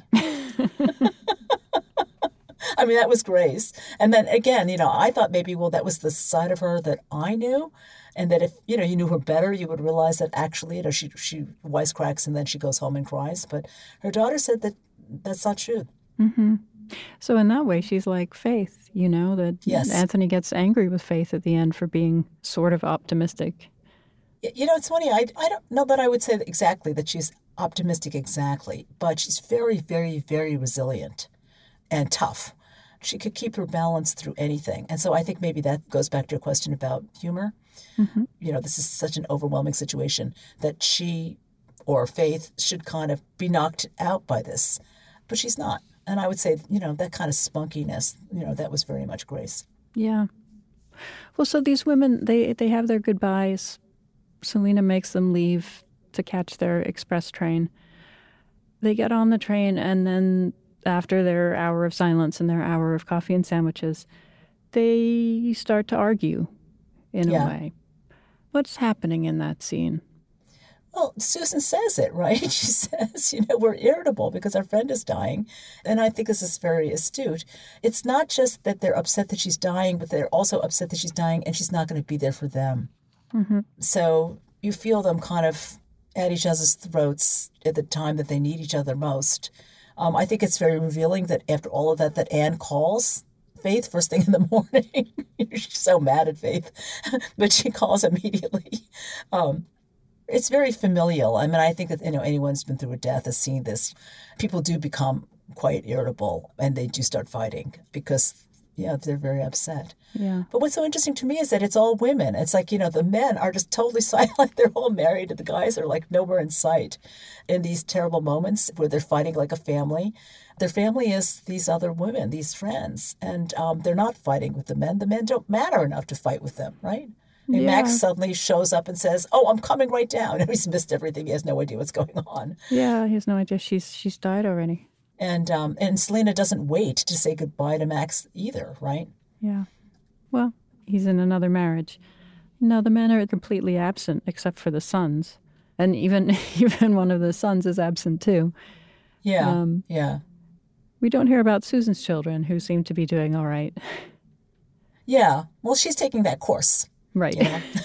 I mean, that was Grace. And then again, I thought maybe, well, that was the side of her that I knew. And that if, you knew her better, you would realize that actually, she wisecracks and then she goes home and cries. But her daughter said that that's not true. Mm-hmm. So in that way, she's like Faith, that yes. Anthony gets angry with Faith at the end for being sort of optimistic. It's funny. I don't know that I would say exactly that she's optimistic exactly, but she's very, very, very resilient and tough. She could keep her balance through anything. And so I think maybe that goes back to your question about humor. Mm-hmm. This is such an overwhelming situation that she or Faith should kind of be knocked out by this. But she's not. And I would say, that kind of spunkiness, that was very much Grace. Yeah. Well, so these women, they have their goodbyes. Selena makes them leave to catch their express train. They get on the train, and then after their hour of silence and their hour of coffee and sandwiches, they start to argue in a way. What's happening in that scene? Well, Susan says it, right? She says, we're irritable because our friend is dying. And I think this is very astute. It's not just that they're upset that she's dying, but they're also upset that she's dying and she's not going to be there for them. Mm-hmm. So you feel them kind of at each other's throats at the time that they need each other most. I think it's very revealing that after all of that Anne calls Faith first thing in the morning. She's so mad at Faith, but she calls immediately. It's very familial. I mean, I think that, anyone who's been through a death has seen this. People do become quite irritable and they do start fighting because, they're very upset. Yeah. But what's so interesting to me is that it's all women. It's like, the men are just totally silent. They're all married and the guys are like nowhere in sight in these terrible moments where they're fighting like a family. Their family is these other women, these friends, and they're not fighting with the men. The men don't matter enough to fight with them, right? And Max suddenly shows up and says, "Oh, I'm coming right down." And he's missed everything. He has no idea what's going on. Yeah, he has no idea she's died already. And Selena doesn't wait to say goodbye to Max either, right? Yeah. Well, he's in another marriage. No, the men are completely absent except for the sons. And even one of the sons is absent too. Yeah, yeah. We don't hear about Susan's children, who seem to be doing all right. Yeah. Well, she's taking that course. Right.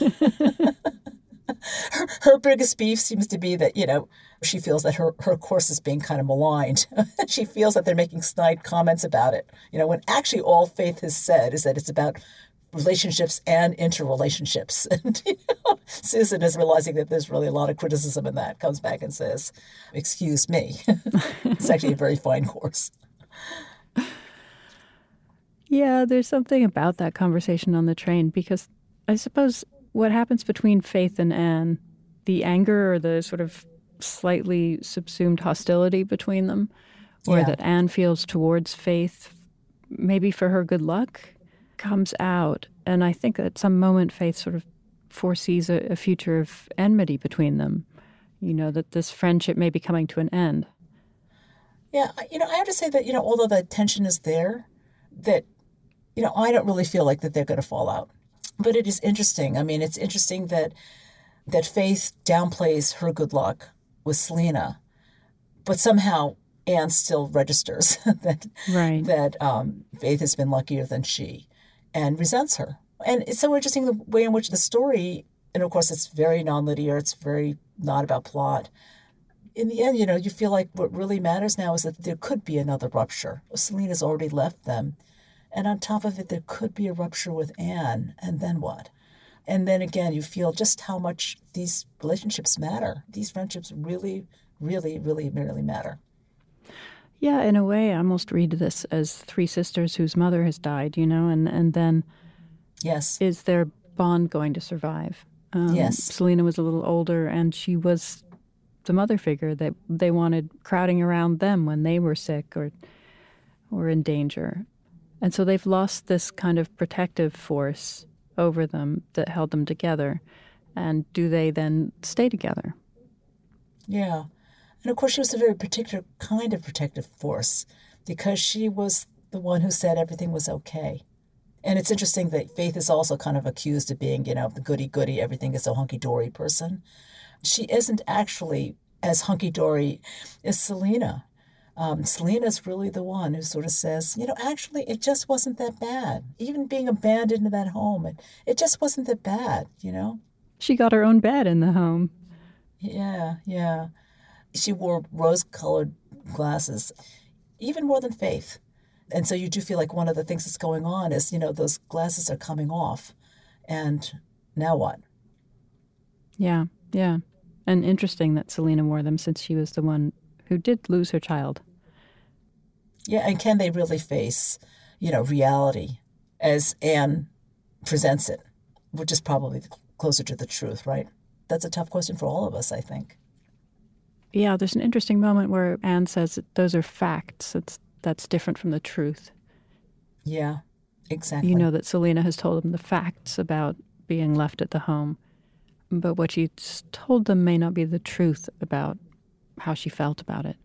Her biggest beef seems to be that, she feels that her course is being kind of maligned. She feels that they're making snide comments about it, when actually all Faith has said is that it's about relationships and interrelationships. And, Susan is realizing that there's really a lot of criticism in that, comes back and says, "Excuse me." It's actually a very fine course. Yeah, there's something about that conversation on the train because I suppose what happens between Faith and Anne, the anger or the sort of slightly subsumed hostility between them, or that Anne feels towards Faith, maybe for her good luck, comes out. And I think at some moment Faith sort of foresees a future of enmity between them, that this friendship may be coming to an end. Yeah, I have to say that, although the tension is there, that, I don't really feel like that they're going to fall out. But it is interesting. I mean, it's interesting that Faith downplays her good luck with Selena, but somehow Anne still registers that Faith has been luckier than she and resents her. And it's so interesting the way in which the story, and of course it's very nonlinear, it's very not about plot. In the end, you feel like what really matters now is that there could be another rupture. Selena's already left them. And on top of it, there could be a rupture with Anne. And then what? And then again, you feel just how much these relationships matter. These friendships really, really, really, really matter. Yeah, in a way, I almost read this as three sisters whose mother has died, and then yes, is their bond going to survive? Yes. Selena was a little older, and she was the mother figure that they wanted crowding around them when they were sick or in danger. And so they've lost this kind of protective force over them that held them together. And do they then stay together? Yeah. And of course, she was a very particular kind of protective force because she was the one who said everything was okay. And it's interesting that Faith is also kind of accused of being, the goody-goody, everything is so hunky-dory person. She isn't actually as hunky-dory as Selena. Selena's really the one who sort of says, actually, it just wasn't that bad. Even being abandoned in that home, it just wasn't that bad, She got her own bed in the home. Yeah, yeah. She wore rose-colored glasses, even more than Faith. And so you do feel like one of the things that's going on is, those glasses are coming off. And now what? Yeah, yeah. And interesting that Selena wore them since she was the one who did lose her child. Yeah, and can they really face, reality as Anne presents it, which is probably closer to the truth, right? That's a tough question for all of us, I think. Yeah, there's an interesting moment where Anne says that those are facts. That's different from the truth. Yeah, exactly. That Selena has told them the facts about being left at the home. But what she's told them may not be the truth about how she felt about it.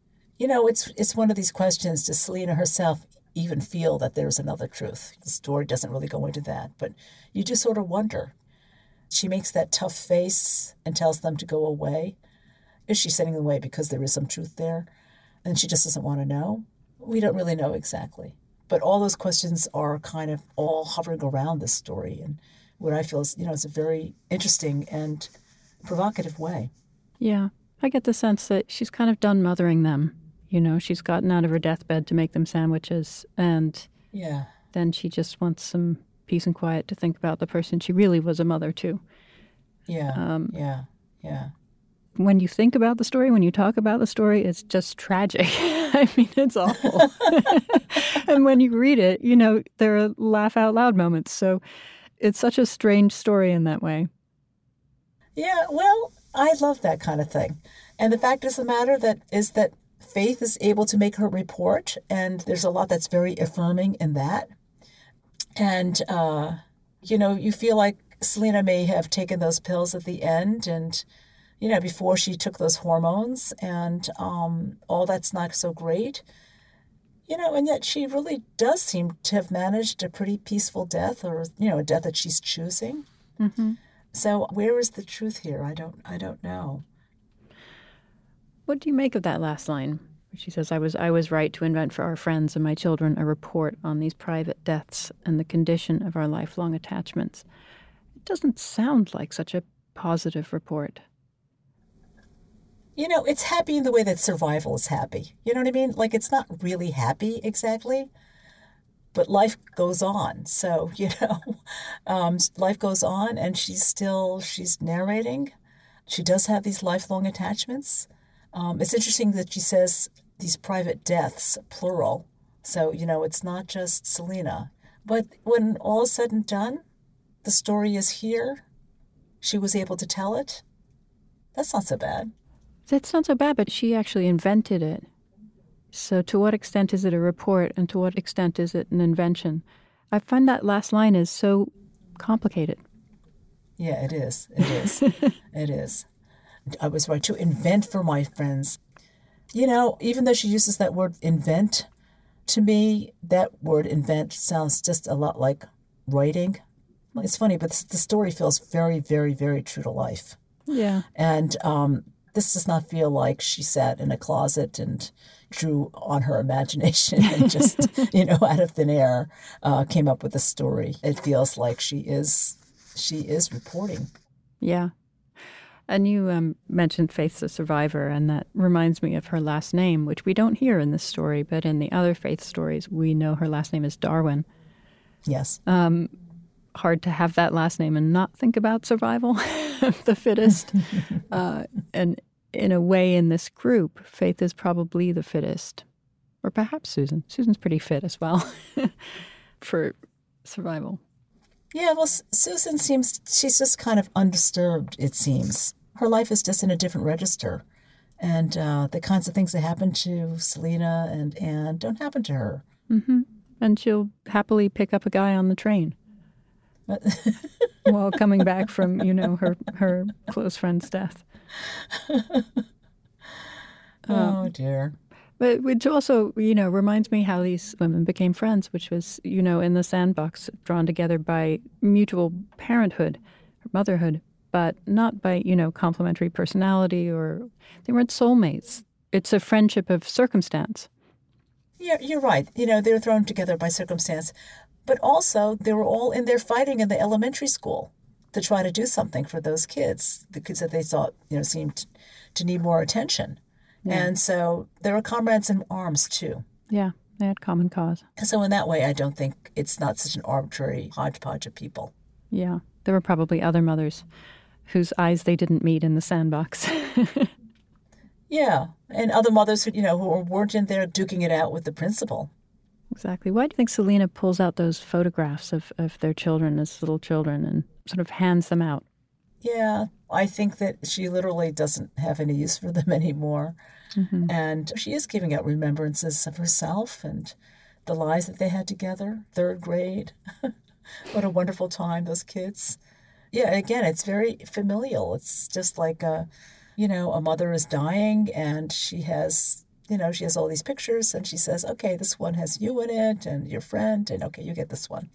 It's one of these questions. Does Selena herself even feel that there's another truth? The story doesn't really go into that, but you just sort of wonder. She makes that tough face and tells them to go away. Is she sending them away because there is some truth there and she just doesn't want to know? We don't really know exactly. But all those questions are kind of all hovering around this story. And what I feel is, it's a very interesting and provocative way. Yeah, I get the sense that she's kind of done mothering them. She's gotten out of her deathbed to make them sandwiches, and then she just wants some peace and quiet to think about the person she really was a mother to. Yeah. When you think about the story, when you talk about the story, it's just tragic. I mean, it's awful. And when you read it, there are laugh out loud moments. So it's such a strange story in that way. Yeah, well, I love that kind of thing. And the fact of the matter is that Faith is able to make her report, and there's a lot that's very affirming in that. And, you feel like Selena may have taken those pills at the end and, before she took those hormones, and all that's not so great. And yet she really does seem to have managed a pretty peaceful death, or, a death that she's choosing. Mm-hmm. So where is the truth here? I don't know. What do you make of that last line? She says, I was right to invent for our friends and my children a report on these private deaths and the condition of our lifelong attachments. It doesn't sound like such a positive report. It's happy in the way that survival is happy. You know what I mean? Like, it's not really happy exactly, but life goes on. So, life goes on, and she's narrating. She does have these lifelong attachments. It's interesting that she says these private deaths, plural. So, it's not just Selena. But when all is said and done, the story is here. She was able to tell it. That's not so bad. That's not so bad, but she actually invented it. So to what extent is it a report, and to what extent is it an invention? I find that last line is so complicated. Yeah, it is. It is. It is. I was right to invent for my friends. You know, even though she uses that word invent, to me, that word invent sounds just a lot like writing. It's funny, but the story feels very, very, very true to life. Yeah. And this does not feel like she sat in a closet and drew on her imagination and just, out of thin air came up with a story. It feels like she is reporting. Yeah. And you mentioned Faith's a survivor, and that reminds me of her last name, which we don't hear in this story, but in the other Faith stories, we know her last name is Darwin. Yes. Hard to have that last name and not think about survival of the fittest. And in a way, in this group, Faith is probably the fittest. Or perhaps Susan. Susan's pretty fit as well for survival. Yeah, well, Susan she's just kind of undisturbed, it seems. Her life is just in a different register. And the kinds of things that happen to Selena and Anne don't happen to her. Mm-hmm. And she'll happily pick up a guy on the train while coming back from, her close friend's death. Oh, dear. But which also, reminds me how these women became friends, which was, in the sandbox, drawn together by mutual parenthood, or motherhood, but not by, complementary personality, or they weren't soulmates. It's a friendship of circumstance. Yeah, you're right. They were thrown together by circumstance. But also, they were all in there fighting in the elementary school to try to do something for those kids, the kids that they thought, seemed to need more attention. Yeah. And so they were comrades in arms, too. Yeah, they had common cause. And so in that way, I don't think it's not such an arbitrary hodgepodge of people. Yeah, there were probably other mothers whose eyes they didn't meet in the sandbox. Yeah, and other mothers who weren't in there duking it out with the principal. Exactly. Why do you think Selena pulls out those photographs of their children as little children and sort of hands them out? Yeah, I think that she literally doesn't have any use for them anymore. Mm-hmm. And she is giving out remembrances of herself and the lives that they had together, 3rd grade. What a wonderful time, those kids. Yeah, again, it's very familial. It's just like, a mother is dying and she has all these pictures and she says, okay, this one has you in it and your friend, and okay, you get this one,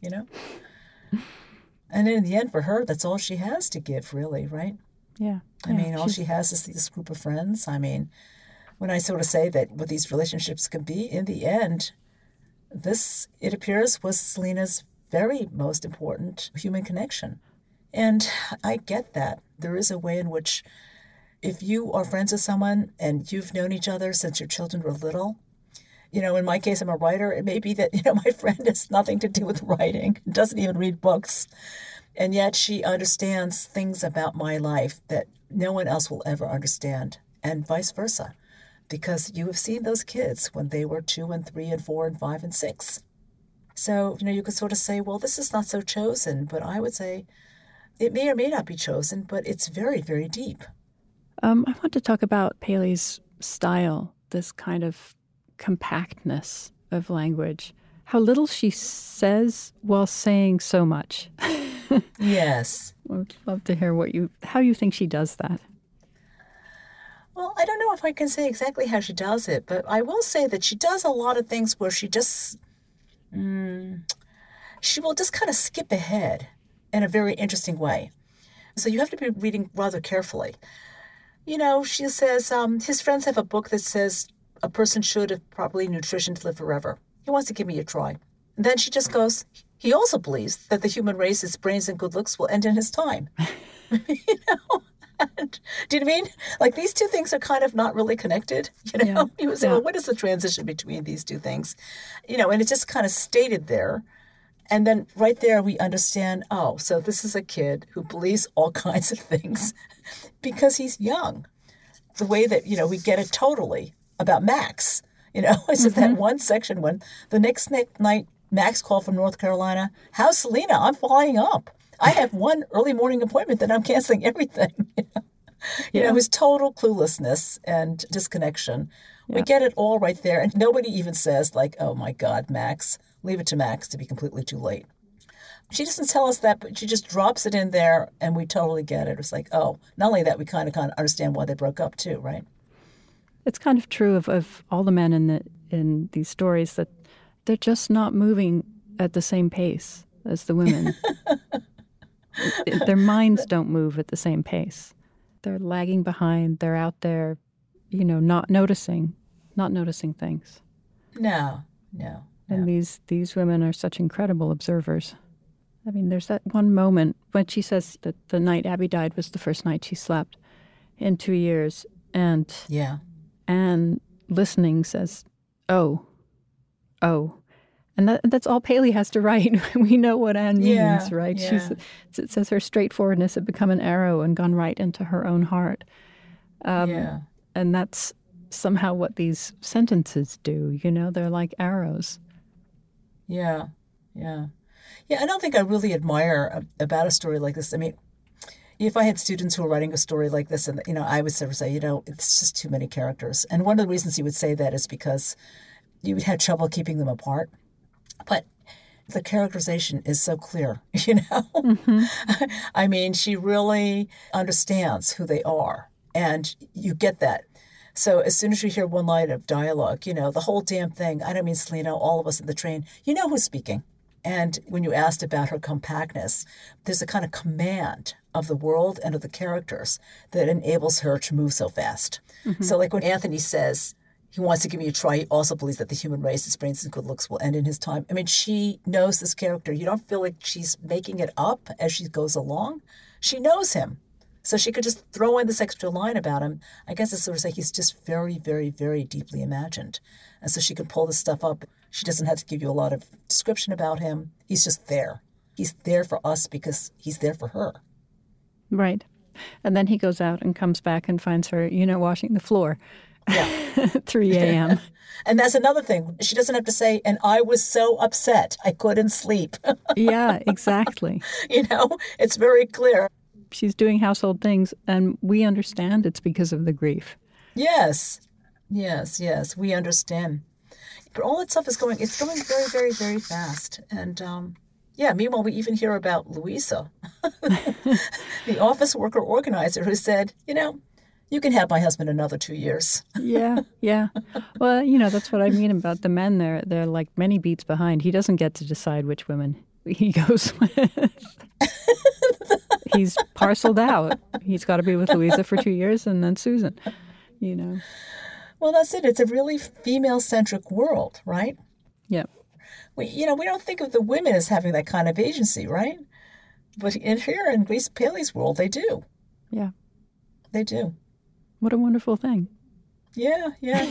And in the end, for her, that's all she has to give, really, right? Yeah. I mean, all she has is this group of friends. I mean, when I sort of say that what these relationships can be, in the end, this, it appears, was Selena's very most important human connection. And I get that. There is a way in which if you are friends with someone and you've known each other since your children were little, in my case, I'm a writer. It may be that, my friend has nothing to do with writing, doesn't even read books. And yet she understands things about my life that no one else will ever understand, and vice versa, because you have seen those kids when they were 2 and 3 and 4 and 5 and 6. So, you could sort of say, well, this is not so chosen, but I would say it may or may not be chosen, but it's very, very deep. I want to talk about Paley's style, this kind of compactness of language, how little she says while saying so much. Yes. I'd love to hear how you think she does that. Well, I don't know if I can say exactly how she does it, but I will say that she does a lot of things where she just, she will just kind of skip ahead in a very interesting way. So you have to be reading rather carefully. She says, his friends have a book that says a person should have properly nutrition to live forever. He wants to give me a try. And then she just goes, he also believes that the human race's brains and good looks will end in his time. And, do you know what I mean? Like, these two things are kind of not really connected. Yeah. You would say, well, what is the transition between these two things? And it's just kind of stated there. And then right there we understand, oh, so this is a kid who believes all kinds of things because he's young. The way that, we get it totally about Max. It's just that one section when the next night Max called from North Carolina. How's Selena? I'm flying up. I have one early morning appointment that I'm canceling everything. His total cluelessness and disconnection. Yeah. We get it all right there. And nobody even says like, oh, my God, Max, leave it to Max to be completely too late. She doesn't tell us that, but she just drops it in there, and we totally get it. It's like, oh, not only that, we kind of understand why they broke up too, right? It's kind of true of all the men in these stories that they're just not moving at the same pace as the women. Their minds don't move at the same pace. They're lagging behind. They're out there, not noticing things. No. And these women are such incredible observers. I mean, there's that one moment when she says that the night Abby died was the first night she slept in 2 years. And Anne, listening, says, oh. And that's all Paley has to write. We know what Anne means, right? Yeah. It says her straightforwardness had become an arrow and gone right into her own heart. And that's somehow what these sentences do. They're like arrows. Yeah. I don't think I really admire about a story like this. I mean, if I had students who were writing a story like this, and I would sort of say, it's just too many characters. And one of the reasons you would say that is because you would have trouble keeping them apart. But the characterization is so clear, Mm-hmm. I mean, she really understands who they are, and you get that. So as soon as you hear one line of dialogue, the whole damn thing, I don't mean Selena, all of us in the train, you know who's speaking. And when you asked about her compactness, there's a kind of command of the world and of the characters that enables her to move so fast. Mm-hmm. So like when Anthony says he wants to give me a try, he also believes that the human race, its brains and good looks, will end in his time. I mean, she knows this character. You don't feel like she's making it up as she goes along. She knows him. So she could just throw in this extra line about him. I guess it's sort of like he's just very, very, very deeply imagined. And so she can pull this stuff up. She doesn't have to give you a lot of description about him. He's just there. He's there for us because he's there for her. Right. And then he goes out and comes back and finds her, washing the floor. Yeah. 3 a.m. And that's another thing. She doesn't have to say, and I was so upset, I couldn't sleep. Yeah, exactly. It's very clear. She's doing household things, and we understand it's because of the grief. Yes, we understand. But all that stuff it's going very, very, very fast. And meanwhile, we even hear about Louisa, the office worker organizer who said, you can have my husband another 2 years. Yeah. Well, that's what I mean about the men. They're like many beats behind. He doesn't get to decide which women he goes with. He's parceled out. He's got to be with Louisa for 2 years and then Susan, Well, that's it. It's a really female-centric world, right? Yeah. We don't think of the women as having that kind of agency, right? But here in Grace Paley's world, they do. Yeah. They do. What a wonderful thing. Yeah.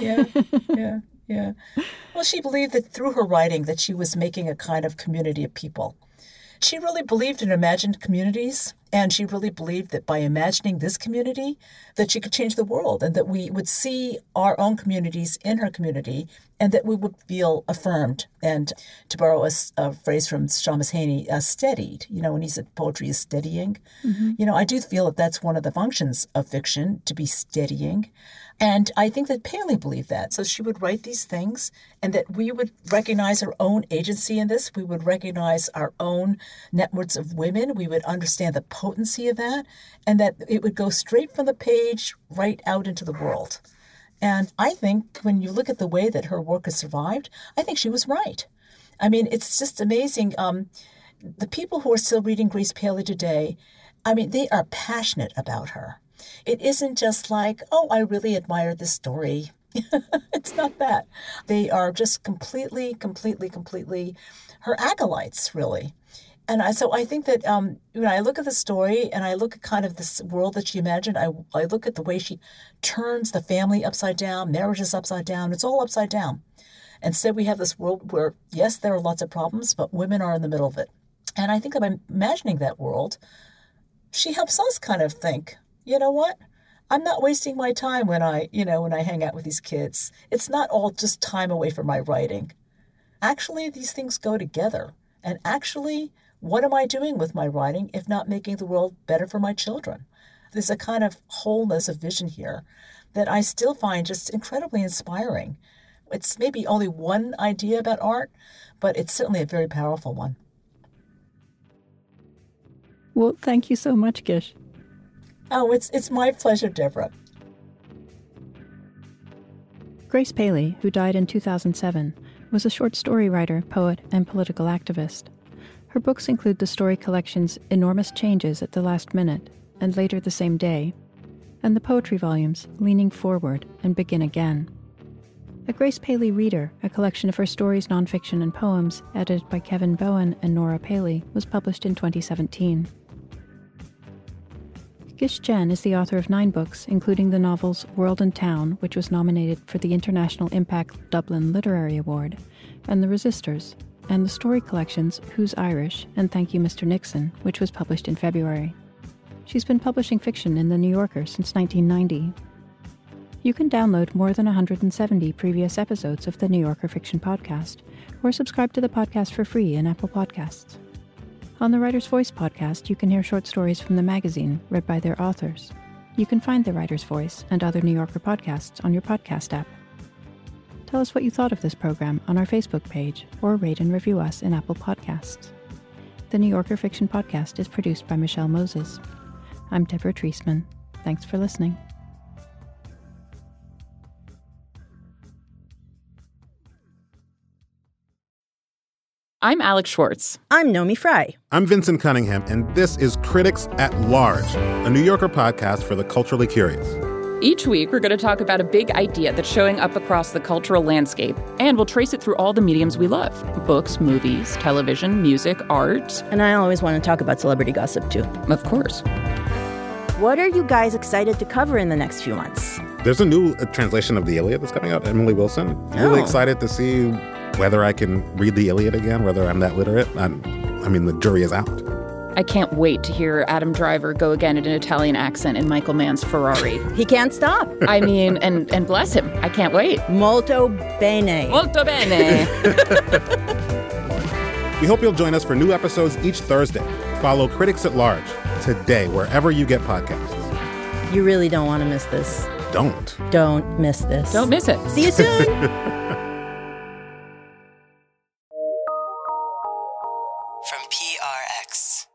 Well, she believed that through her writing that she was making a kind of community of people. She really believed in imagined communities, and she really believed that by imagining this community, that she could change the world, and that we would see our own communities in her community, and that we would feel affirmed. And to borrow a phrase from Shamus Haney, steadied. When he said poetry is steadying. Mm-hmm. I do feel that that's one of the functions of fiction, to be steadying. And I think that Paley believed that. So she would write these things, and that we would recognize our own agency in this. We would recognize our own networks of women. We would understand the potency of that, and that it would go straight from the page right out into the world. And I think when you look at the way that her work has survived, I think she was right. I mean, it's just amazing. The people who are still reading Grace Paley today, I mean, they are passionate about her. It isn't just like, oh, I really admire this story. It's not that. They are just completely her acolytes, really. And so I think that when I look at the story and I look at kind of this world that she imagined, I look at the way she turns the family upside down, marriages upside down. It's all upside down. Instead, we have this world where, yes, there are lots of problems, but women are in the middle of it. And I think that by imagining that world, she helps us kind of think, you know what? I'm not wasting my time when I hang out with these kids. It's not all just time away from my writing. Actually, these things go together. And actually, what am I doing with my writing if not making the world better for my children? There's a kind of wholeness of vision here that I still find just incredibly inspiring. It's maybe only one idea about art, but it's certainly a very powerful one. Well, thank you so much, Gish. Oh, it's my pleasure, Deborah. Grace Paley, who died in 2007, was a short story writer, poet, and political activist. Her books include the story collections Enormous Changes at the Last Minute and Later the Same Day, and the poetry volumes Leaning Forward and Begin Again. A Grace Paley Reader, a collection of her stories, nonfiction, and poems, edited by Kevin Bowen and Nora Paley, was published in 2017. Gish Jen is the author of 9 books, including the novels World and Town, which was nominated for the International Impact Dublin Literary Award, and The Resistors, and the story collections Who's Irish and Thank You, Mr. Nixon, which was published in February. She's been publishing fiction in The New Yorker since 1990. You can download more than 170 previous episodes of the New Yorker Fiction Podcast, or subscribe to the podcast for free in Apple Podcasts. On the Writer's Voice podcast, you can hear short stories from the magazine read by their authors. You can find The Writer's Voice and other New Yorker podcasts on your podcast app. Tell us what you thought of this program on our Facebook page, or rate and review us in Apple Podcasts. The New Yorker Fiction Podcast is produced by Michelle Moses. I'm Deborah Treisman. Thanks for listening. I'm Alex Schwartz. I'm Nomi Fry. I'm Vincent Cunningham, and this is Critics at Large, a New Yorker podcast for the culturally curious. Each week, we're going to talk about a big idea that's showing up across the cultural landscape, and we'll trace it through all the mediums we love: books, movies, television, music, art. And I always want to talk about celebrity gossip, too. Of course. What are you guys excited to cover in the next few months? There's a new translation of the Iliad that's coming out, Emily Wilson. Really excited to see whether I can read the Iliad again, whether I'm that literate. I mean, the jury is out. I can't wait to hear Adam Driver go again in an Italian accent in Michael Mann's Ferrari. He can't stop. I mean, and bless him. I can't wait. Molto bene. Molto bene. We hope you'll join us for new episodes each Thursday. Follow Critics at Large today, wherever you get podcasts. You really don't want to miss this. Don't miss this. Don't miss it. See you soon. From PRX.